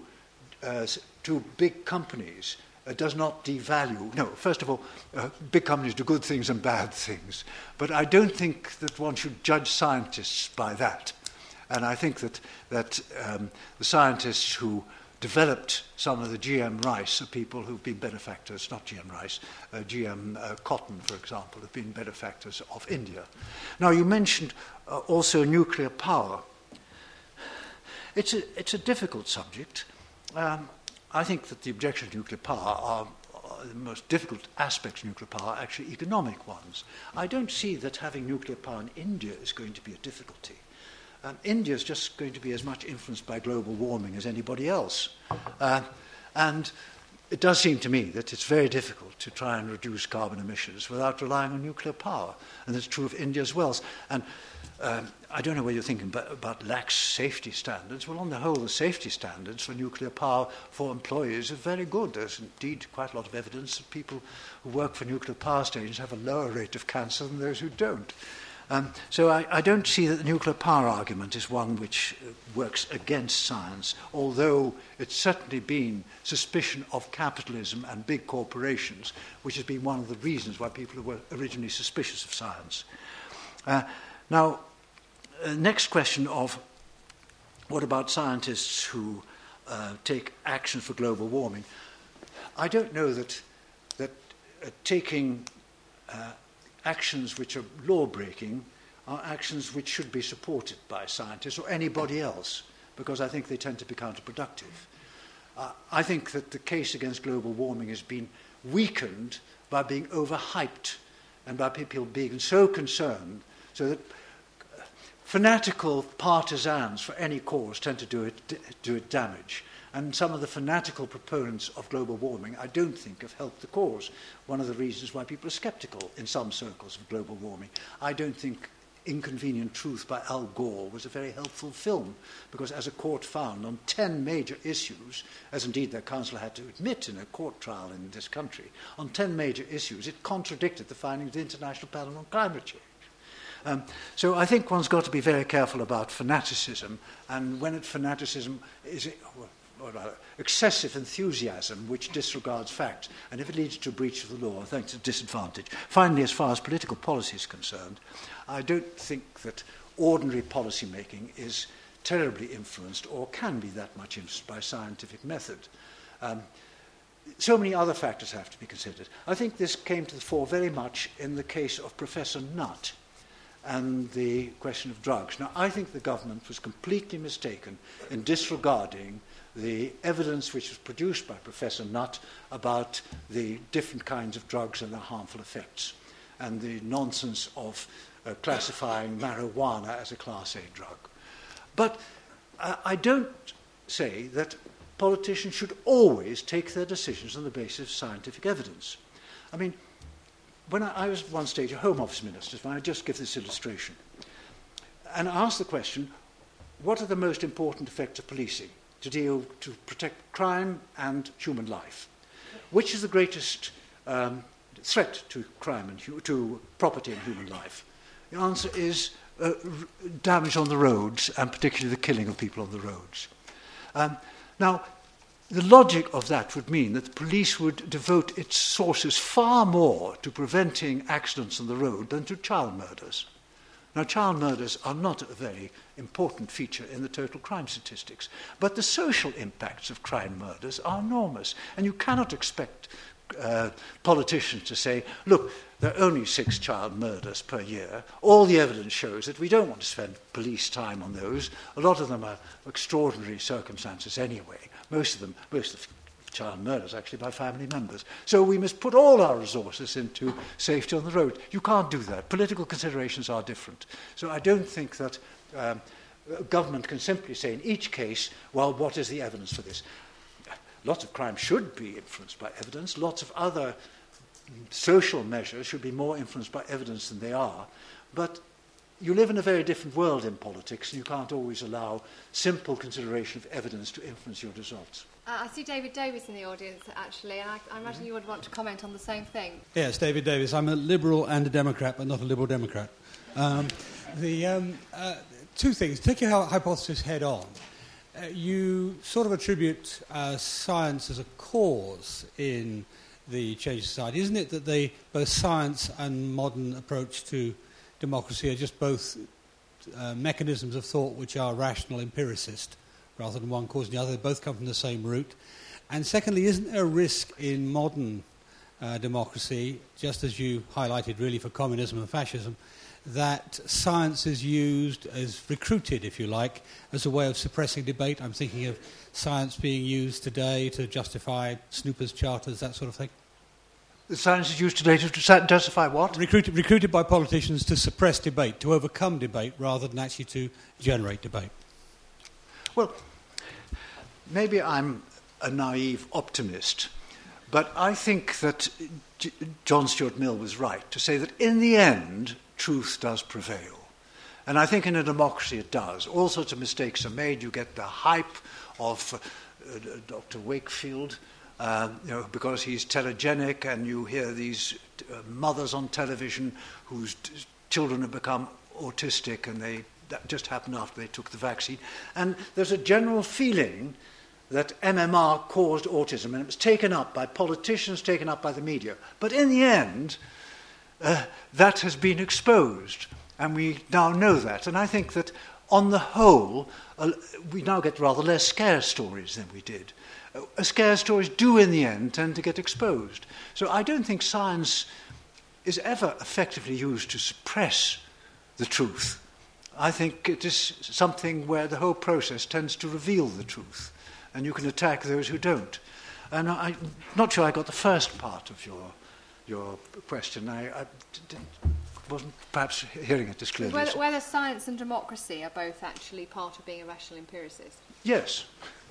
big companies does not devalue. No, first of all, big companies do good things and bad things. But I don't think that one should judge scientists by that. And I think that the scientists who developed some of the GM rice are people who've been benefactors, not GM rice, GM cotton, for example, have been benefactors of India. Now, you mentioned also nuclear power. It's a difficult subject. I think that the objections to nuclear power are the most difficult aspects of nuclear power are actually economic ones. I don't see that having nuclear power in India is going to be a difficulty. India is just going to be as much influenced by global warming as anybody else. And it does seem to me that it's very difficult to try and reduce carbon emissions without relying on nuclear power. And that's true of India as well. And I don't know whether you're thinking about lax safety standards. Well, on the whole, the safety standards for nuclear power for employees are very good. There's indeed quite a lot of evidence that people who work for nuclear power stations have a lower rate of cancer than those who don't. So I don't see that the nuclear power argument is one which works against science, although it's certainly been suspicion of capitalism and big corporations, which has been one of the reasons why people were originally suspicious of science. Now, next question of what about scientists who take action for global warming? I don't know that taking actions which are law-breaking are actions which should be supported by scientists or anybody else, because I think they tend to be counterproductive. I think that the case against global warming has been weakened by being overhyped and by people being so concerned, so that fanatical partisans for any cause tend to do it damage. And some of the fanatical proponents of global warming, I don't think, have helped the cause. One of the reasons why people are sceptical in some circles of global warming. I don't think Inconvenient Truth by Al Gore was a very helpful film, because as a court found on 10 major issues, as indeed their counsel had to admit in a court trial in this country, on 10 major issues, it contradicted the findings of the International Panel on Climate Change. So I think one's got to be very careful about fanaticism, and when fanaticism is excessive enthusiasm which disregards facts, and if it leads to a breach of the law, I think it's a disadvantage. Finally, as far as political policy is concerned, I don't think that ordinary policy making is terribly influenced or can be that much influenced by scientific method. So many other factors have to be considered. I think this came to the fore very much in the case of Professor Nutt and the question of drugs. Now, I think the government was completely mistaken in disregarding the evidence which was produced by Professor Nutt about the different kinds of drugs and their harmful effects, and the nonsense of classifying marijuana as a Class A drug. But I don't say that politicians should always take their decisions on the basis of scientific evidence. I mean, when I was at one stage a Home Office minister, and I just give this illustration, and I asked the question, what are the most important effects of policing to protect crime and human life? Which is the greatest threat to crime and to property and human life? The answer is damage on the roads, and particularly the killing of people on the roads. Now, the logic of that would mean that the police would devote its sources far more to preventing accidents on the road than to child murders. Now, child murders are not a very important feature in the total crime statistics, but the social impacts of crime murders are enormous, and you cannot expect politicians to say, look, there are only 6 child murders per year. All the evidence shows that we don't want to spend police time on those. A lot of them are extraordinary circumstances anyway. Most of child murders actually by family members. So we must put all our resources into safety on the road. You can't do that. Political considerations are different. So I don't think that government can simply say in each case, well, what is the evidence for this? Lots of crime should be influenced by evidence. Lots of other social measures should be more influenced by evidence than they are. But you live in a very different world in politics, and you can't always allow simple consideration of evidence to influence your results. I see David Davis in the audience, actually, and I imagine you would want to comment on the same thing. Yes, David Davis. I'm a Liberal and a Democrat, but not a Liberal Democrat. two things. Take your hypothesis head on. You sort of attribute science as a cause in the change of society. Isn't it that both science and modern approach to democracy are just both mechanisms of thought which are rational empiricist rather than one causing the other? They both come from the same root. And secondly, isn't there a risk in modern democracy, just as you highlighted really for communism and fascism, that science is used as recruited, if you like, as a way of suppressing debate? I'm thinking of science being used today to justify snoopers' charters, that sort of thing. The science is used today to justify what? Recruited by politicians to suppress debate, to overcome debate, rather than actually to generate debate. Well, maybe I'm a naive optimist, but I think that John Stuart Mill was right to say that in the end, truth does prevail. And I think in a democracy it does. All sorts of mistakes are made. You get the hype of Dr. Wakefield, because he's telegenic, and you hear these mothers on television whose children have become autistic, and that just happened after they took the vaccine. And there's a general feeling that MMR caused autism, and it was taken up by politicians, taken up by the media. But in the end, that has been exposed, and we now know that. And I think that, on the whole, we now get rather less scare stories than we did. Scare stories do, in the end, tend to get exposed. So I don't think science is ever effectively used to suppress the truth. I think it is something where the whole process tends to reveal the truth, and you can attack those who don't. And I'm not sure I got the first part of your question. I wasn't perhaps hearing it as clearly. Whether science and democracy are both actually part of being a rational empiricist. Yes.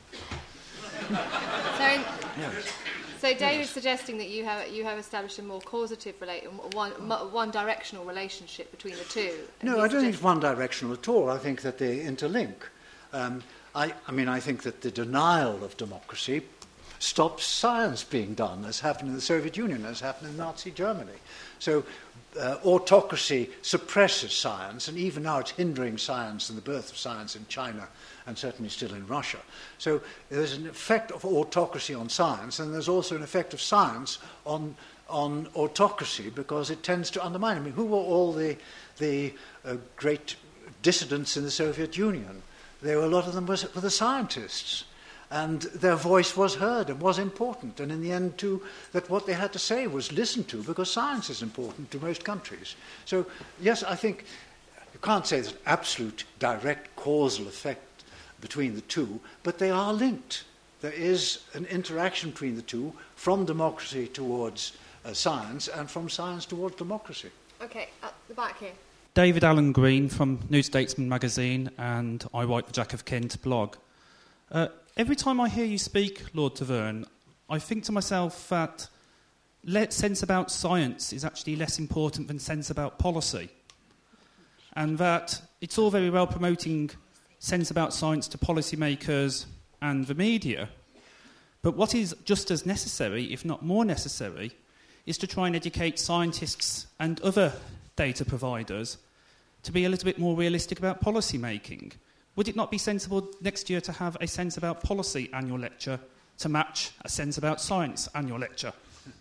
So David's suggesting that you have established a more causative one-directional relationship between the two. No, I don't think it's one-directional at all. I think that they interlink. I think that the denial of democracy stops science being done, as happened in the Soviet Union, as happened in Nazi Germany. So autocracy suppresses science, and even now it's hindering science and the birth of science in China, and certainly still in Russia. So there's an effect of autocracy on science, and there's also an effect of science on autocracy, because it tends to undermine. I mean, who were all the great dissidents in the Soviet Union? A lot of them were the scientists. And their voice was heard and was important. And in the end, too, that what they had to say was listened to, because science is important to most countries. So, yes, I think you can't say there's an absolute direct causal effect between the two, but they are linked. There is an interaction between the two, from democracy towards science, and from science towards democracy. Okay, at the back here. David Allen Green from New Statesman magazine, and I write the Jack of Kent blog. Every time I hear you speak, Lord Taverne, I think to myself that sense about science is actually less important than sense about policy. And that it's all very well promoting sense about science to policymakers and the media. But what is just as necessary, if not more necessary, is to try and educate scientists and other data providers to be a little bit more realistic about policy making. Would it not be sensible next year to have a Sense About Policy annual lecture to match a Sense About Science annual lecture?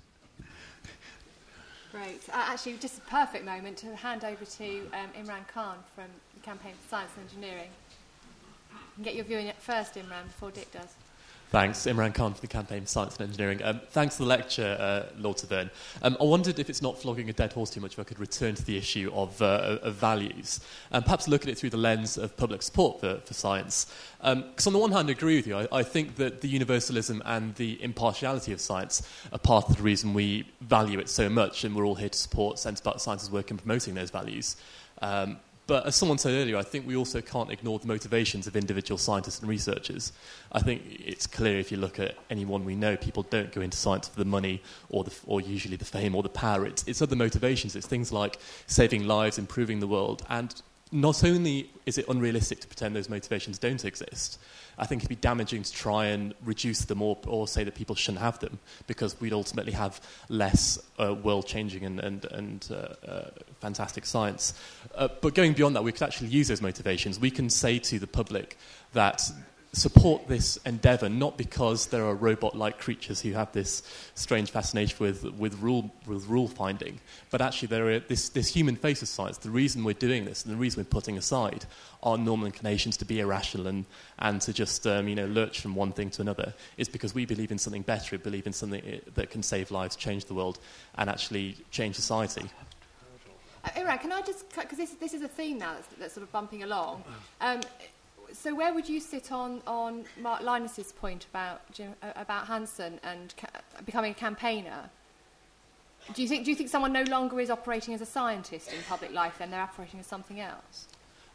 Great. Actually, just a perfect moment to hand over to Imran Khan from the Campaign for Science and Engineering. You can get your viewing at first, Imran, before Dick does. Thanks. Imran Khan for the Campaign for Science and Engineering. Thanks for the lecture, Lord Taverne. I wondered if it's not flogging a dead horse too much if I could return to the issue of values, and perhaps look at it through the lens of public support for science. Because on the one hand, I agree with you. I think that the universalism and the impartiality of science are part of the reason we value it so much, and we're all here to support Sense About Science's work in promoting those values. But as someone said earlier, I think we also can't ignore the motivations of individual scientists and researchers. I think it's clear if you look at anyone we know, people don't go into science for the money or usually the fame or the power. It's other motivations. It's things like saving lives, improving the world. And not only is it unrealistic to pretend those motivations don't exist, I think it'd be damaging to try and reduce them or say that people shouldn't have them, because we'd ultimately have less world-changing and fantastic science. But going beyond that, we could actually use those motivations. We can say to the public that support this endeavour, not because there are robot-like creatures who have this strange fascination with rule finding, but actually there are this human face of science. The reason we're doing this and the reason we're putting aside our normal inclinations to be irrational and to just lurch from one thing to another is because we believe in something better. We believe in something that can save lives, change the world, and actually change society. Imran, can I just, because this is a theme now that's sort of bumping along. So where would you sit on Mark Linus's point about Hansen and becoming a campaigner? Do you think someone no longer is operating as a scientist in public life, then they're operating as something else?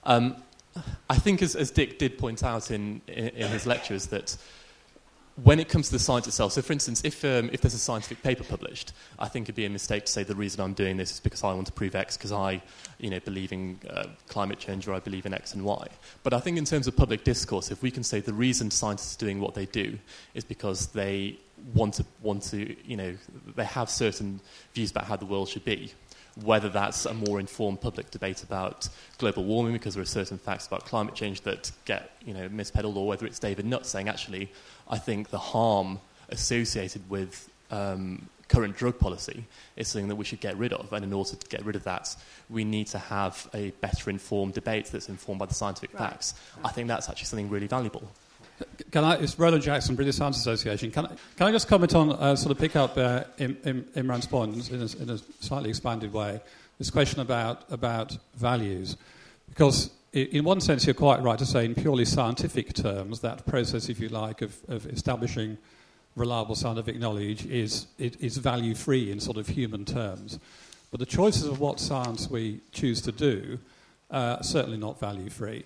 I think, as Dick did point out in his lectures, that when it comes to the science itself, so for instance, if there's a scientific paper published, I think it'd be a mistake to say the reason I'm doing this is because I want to prove X, because I believe in climate change, or I believe in X and Y. But I think in terms of public discourse, if we can say the reason scientists are doing what they do is because they want to they have certain views about how the world should be, whether that's a more informed public debate about global warming because there are certain facts about climate change that get mispeddled, or whether it's David Nutt saying, actually, I think the harm associated with current drug policy is something that we should get rid of, and in order to get rid of that, we need to have a better informed debate that's informed by the scientific facts. I think that's actually something really valuable. It's Roland Jackson, British Science Association. Can I just comment on, sort of pick up Imran's point in a slightly expanded way, this question about values? Because in one sense you're quite right to say in purely scientific terms that process, if you like, of establishing reliable scientific knowledge is value-free in sort of human terms. But the choices of what science we choose to do are certainly not value-free.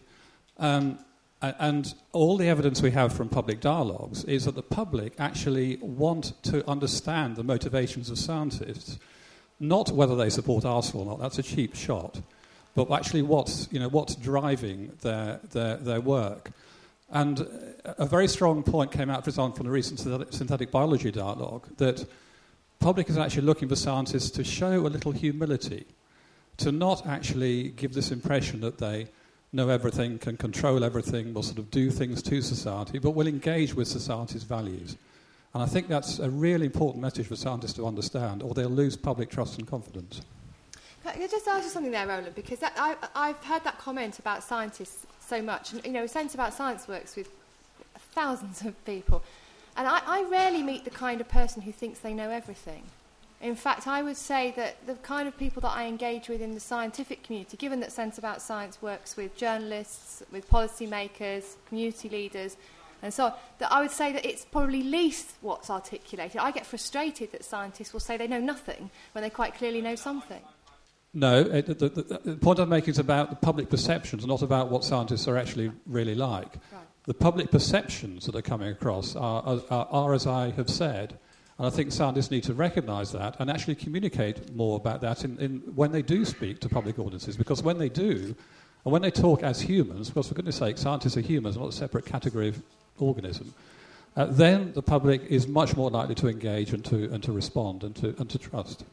And all the evidence we have from public dialogues is that the public actually want to understand the motivations of scientists, not whether they support us or not. That's a cheap shot, but actually what's driving their work. And a very strong point came out, for example, from the recent synthetic biology dialogue, that public is actually looking for scientists to show a little humility, to not actually give this impression that they know everything, can control everything, will sort of do things to society, but will engage with society's values. And I think that's a really important message for scientists to understand, or they'll lose public trust and confidence. Can I just ask you something there, Roland? Because I've heard that comment about scientists so much. And, Sense About Science works with thousands of people. And I rarely meet the kind of person who thinks they know everything. In fact, I would say that the kind of people that I engage with in the scientific community, given that Sense About Science works with journalists, with policymakers, community leaders, and so on, that I would say that it's probably least what's articulated. I get frustrated that scientists will say they know nothing when they quite clearly know something. No, the point I'm making is about the public perceptions, not about what scientists are actually really like. Right. The public perceptions that are coming across are, as I have said, and I think scientists need to recognise that and actually communicate more about that when they do speak to public audiences, because when they do, and when they talk as humans, because for goodness sake, scientists are humans, not a separate category of organism, then the public is much more likely to engage and to respond and to trust.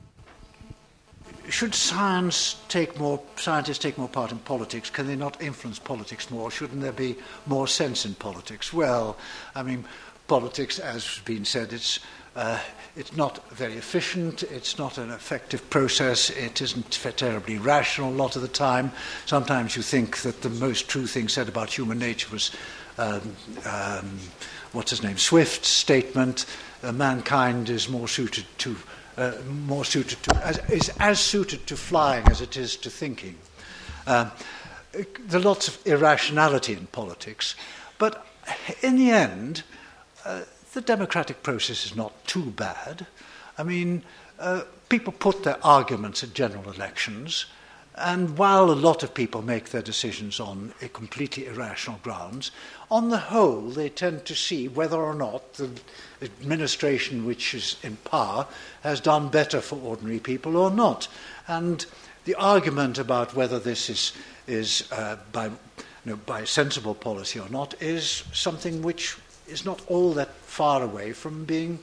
Should scientists take more part in politics? Can they not influence politics more? Shouldn't there be more sense in politics? Well, I mean, politics, as has been said, it's not very efficient, it's not an effective process, it isn't terribly rational a lot of the time. Sometimes you think that the most true thing said about human nature was, Swift's statement, mankind is as suited to flying as it is to thinking. There are lots of irrationality in politics, but in the end, the democratic process is not too bad. I mean, people put their arguments at general elections, and while a lot of people make their decisions on a completely irrational grounds, on the whole they tend to see whether or not the administration which is in power has done better for ordinary people or not. And the argument about whether this is is by sensible policy or not, is something which is not all that far away from being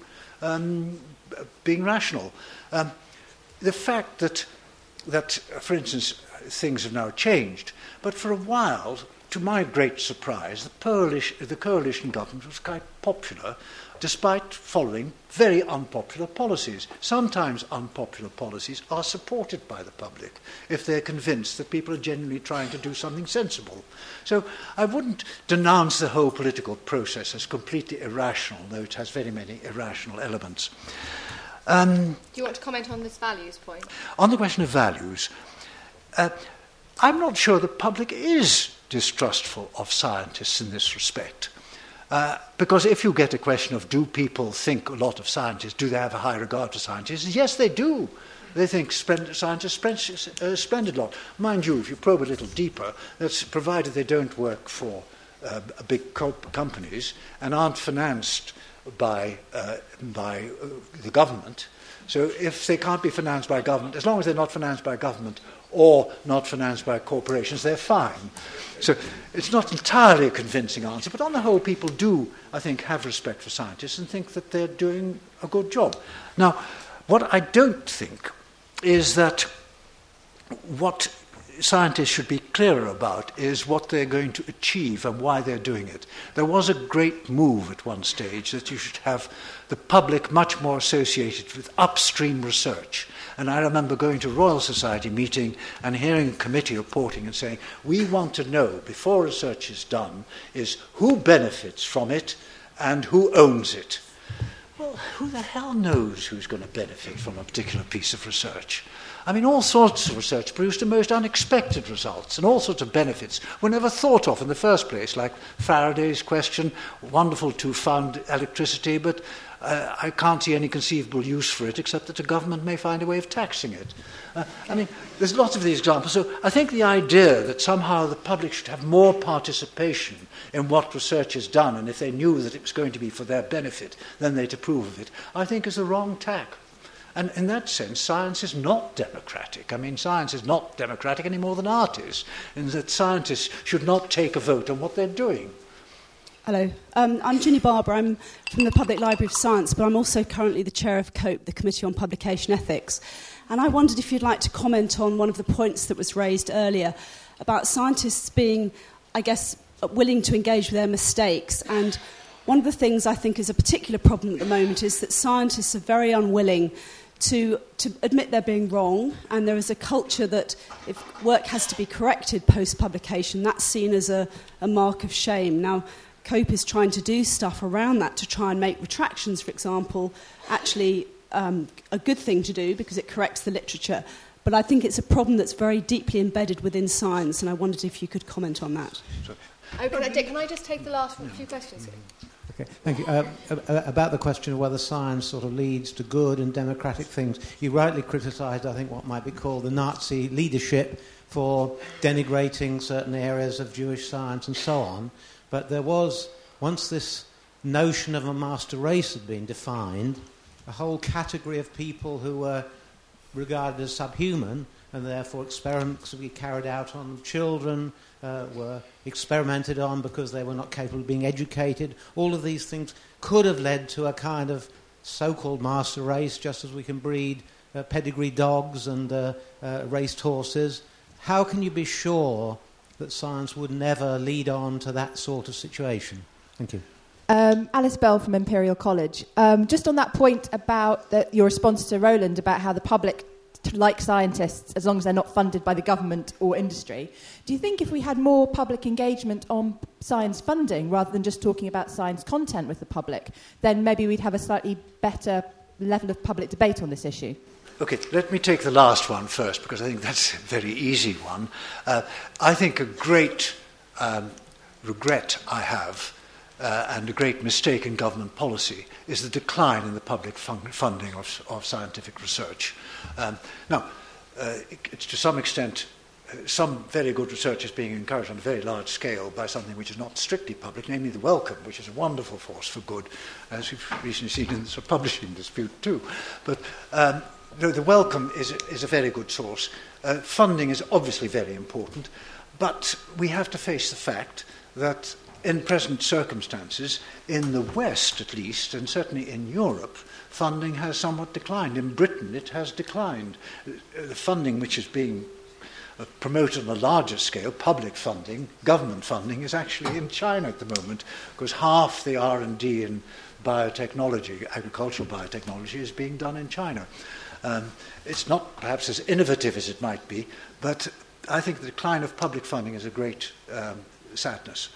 rational. The fact that, for instance, things have now changed, but for a while, to my great surprise, the coalition government was quite popular, despite following very unpopular policies. Sometimes unpopular policies are supported by the public if they're convinced that people are genuinely trying to do something sensible. So I wouldn't denounce the whole political process as completely irrational, though it has very many irrational elements. Do you want to comment on this values point? On the question of values, I'm not sure the public is distrustful of scientists in this respect. Because if you get a question of do people think a lot of scientists, do they have a high regard for scientists? Yes, they do. They think scientists splendid lot. Mind you, if you probe a little deeper, that's provided they don't work for big companies and aren't financed by the government. So if they can't be financed by government, as long as they're not financed by government or not financed by corporations, they're fine. So it's not entirely a convincing answer, but on the whole, people do, I think, have respect for scientists and think that they're doing a good job. Now, what I don't think is that what scientists should be clearer about is what they're going to achieve and why they're doing it. There was a great move at one stage that you should have the public much more associated with upstream research. And I remember going to a Royal Society meeting and hearing a committee reporting and saying, we want to know, before research is done, is who benefits from it and who owns it. Well, who the hell knows who's going to benefit from a particular piece of research? I mean, all sorts of research produced the most unexpected results, and all sorts of benefits were never thought of in the first place, like Faraday's question, wonderful to found electricity, but I can't see any conceivable use for it except that the government may find a way of taxing it. I mean, there's lots of these examples. So I think the idea that somehow the public should have more participation in what research is done, and if they knew that it was going to be for their benefit, then they'd approve of it, I think is the wrong tack. And in that sense, science is not democratic. I mean, science is not democratic any more than art is, in that scientists should not take a vote on what they're doing. Hello, I'm Ginny Barber. I'm from the Public Library of Science, but I'm also currently the chair of COPE, the Committee on Publication Ethics. And I wondered if you'd like to comment on one of the points that was raised earlier about scientists being, I guess, willing to engage with their mistakes. And one of the things I think is a particular problem at the moment is that scientists are very unwilling to admit they're being wrong, and there is a culture that if work has to be corrected post-publication, that's seen as a mark of shame. Now, COPE is trying to do stuff around that to try and make retractions, for example, actually a good thing to do because it corrects the literature. But I think it's a problem that's very deeply embedded within science, and I wondered if you could comment on that. Okay, Dick, can I just take the last few questions? Okay, thank you. About the question of whether science sort of leads to good and democratic things, you rightly criticised, I think, what might be called the Nazi leadership for denigrating certain areas of Jewish science and so on. But there was, once this notion of a master race had been defined, a whole category of people who were regarded as subhuman, and therefore experiments could be carried out on children, were experimented on because they were not capable of being educated. All of these things could have led to a kind of so-called master race, just as we can breed pedigree dogs and raced horses. How can you be sure that science would never lead on to that sort of situation? Thank you. Alice Bell from Imperial College. Just on that point about your response to Roland about how the public like scientists as long as they're not funded by the government or industry, do you think if we had more public engagement on science funding rather than just talking about science content with the public, then maybe we'd have a slightly better level of public debate on this issue? Okay, let me take the last one first, because I think that's a very easy one. I think a great regret I have and a great mistake in government policy is the decline in the public funding of scientific research. Now, it's to some extent, some very good research is being encouraged on a very large scale by something which is not strictly public, namely the Wellcome, which is a wonderful force for good, as we've recently seen in the sort of publishing dispute too. But the Wellcome is a very good source. Funding is obviously very important. But we have to face the fact that in present circumstances, in the West at least, and certainly in Europe, funding has somewhat declined. In Britain, it has declined. The funding which is being promoted on a larger scale, public funding, government funding, is actually in China at the moment, because half the R&D in biotechnology, agricultural biotechnology, is being done in China. It's not perhaps as innovative as it might be, but I think the decline of public funding is a great sadness.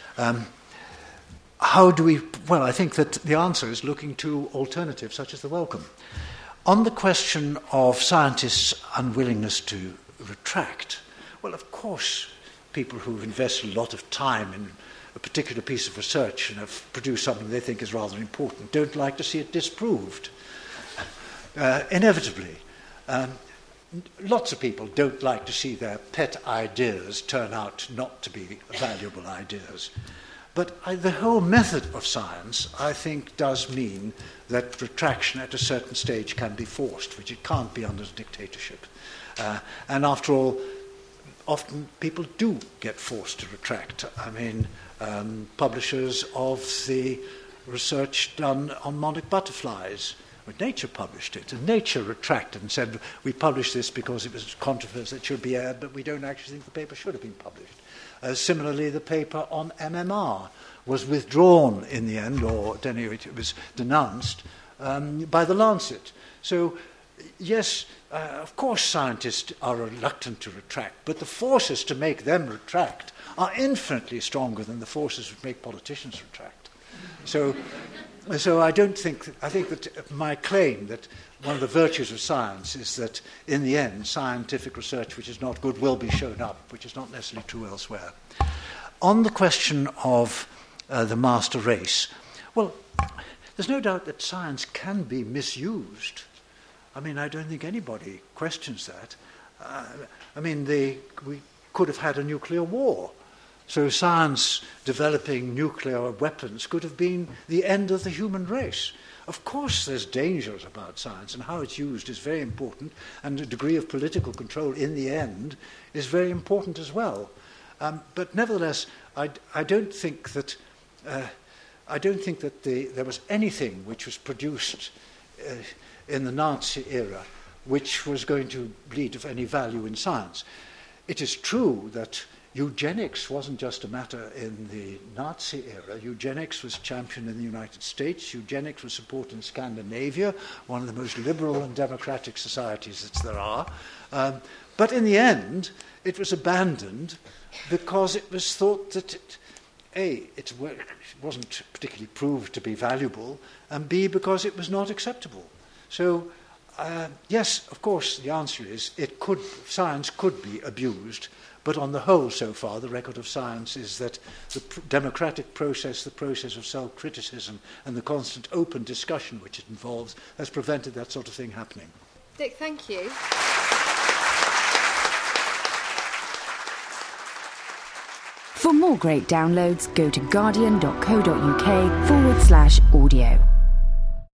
How do we... Well, I think that the answer is looking to alternatives such as the Wellcome. On the question of scientists' unwillingness to retract, well, of course, people who've invested a lot of time in a particular piece of research and have produced something they think is rather important don't like to see it disproved. Inevitably. Lots of people don't like to see their pet ideas turn out not to be valuable ideas. But the whole method of science, I think, does mean that retraction at a certain stage can be forced, which it can't be under dictatorship. And after all, often people do get forced to retract. I mean, publishers of the research done on monarch butterflies, Nature published it, and Nature retracted and said, we published this because it was controversy that should be aired, but we don't actually think the paper should have been published. Similarly, the paper on MMR was withdrawn in the end, or at any rate it was denounced, by The Lancet. So, yes, of course scientists are reluctant to retract, but the forces to make them retract are infinitely stronger than the forces which make politicians retract. So I think that my claim that one of the virtues of science is that in the end scientific research which is not good will be shown up, which is not necessarily true elsewhere. On the question of the master race, well, there's no doubt that science can be misused. I mean, I don't think anybody questions that. We could have had a nuclear war. So science developing nuclear weapons could have been the end of the human race. Of course there's dangers about science, and how it's used is very important, and a degree of political control in the end is very important as well. But nevertheless, I don't think that there was anything which was produced in the Nazi era which was going to lead to any value in science. It is true that eugenics wasn't just a matter in the Nazi era. Eugenics was championed in the United States. Eugenics was supported in Scandinavia, one of the most liberal and democratic societies that there are. But in the end, it was abandoned because it was thought that, it wasn't particularly proved to be valuable, and B, because it was not acceptable. So, yes, of course, the answer is science could be abused. But on the whole, so far, the record of science is that the democratic process, the process of self-criticism, and the constant open discussion which it involves has prevented that sort of thing happening. Dick, thank you. For more great downloads, go to guardian.co.uk/audio.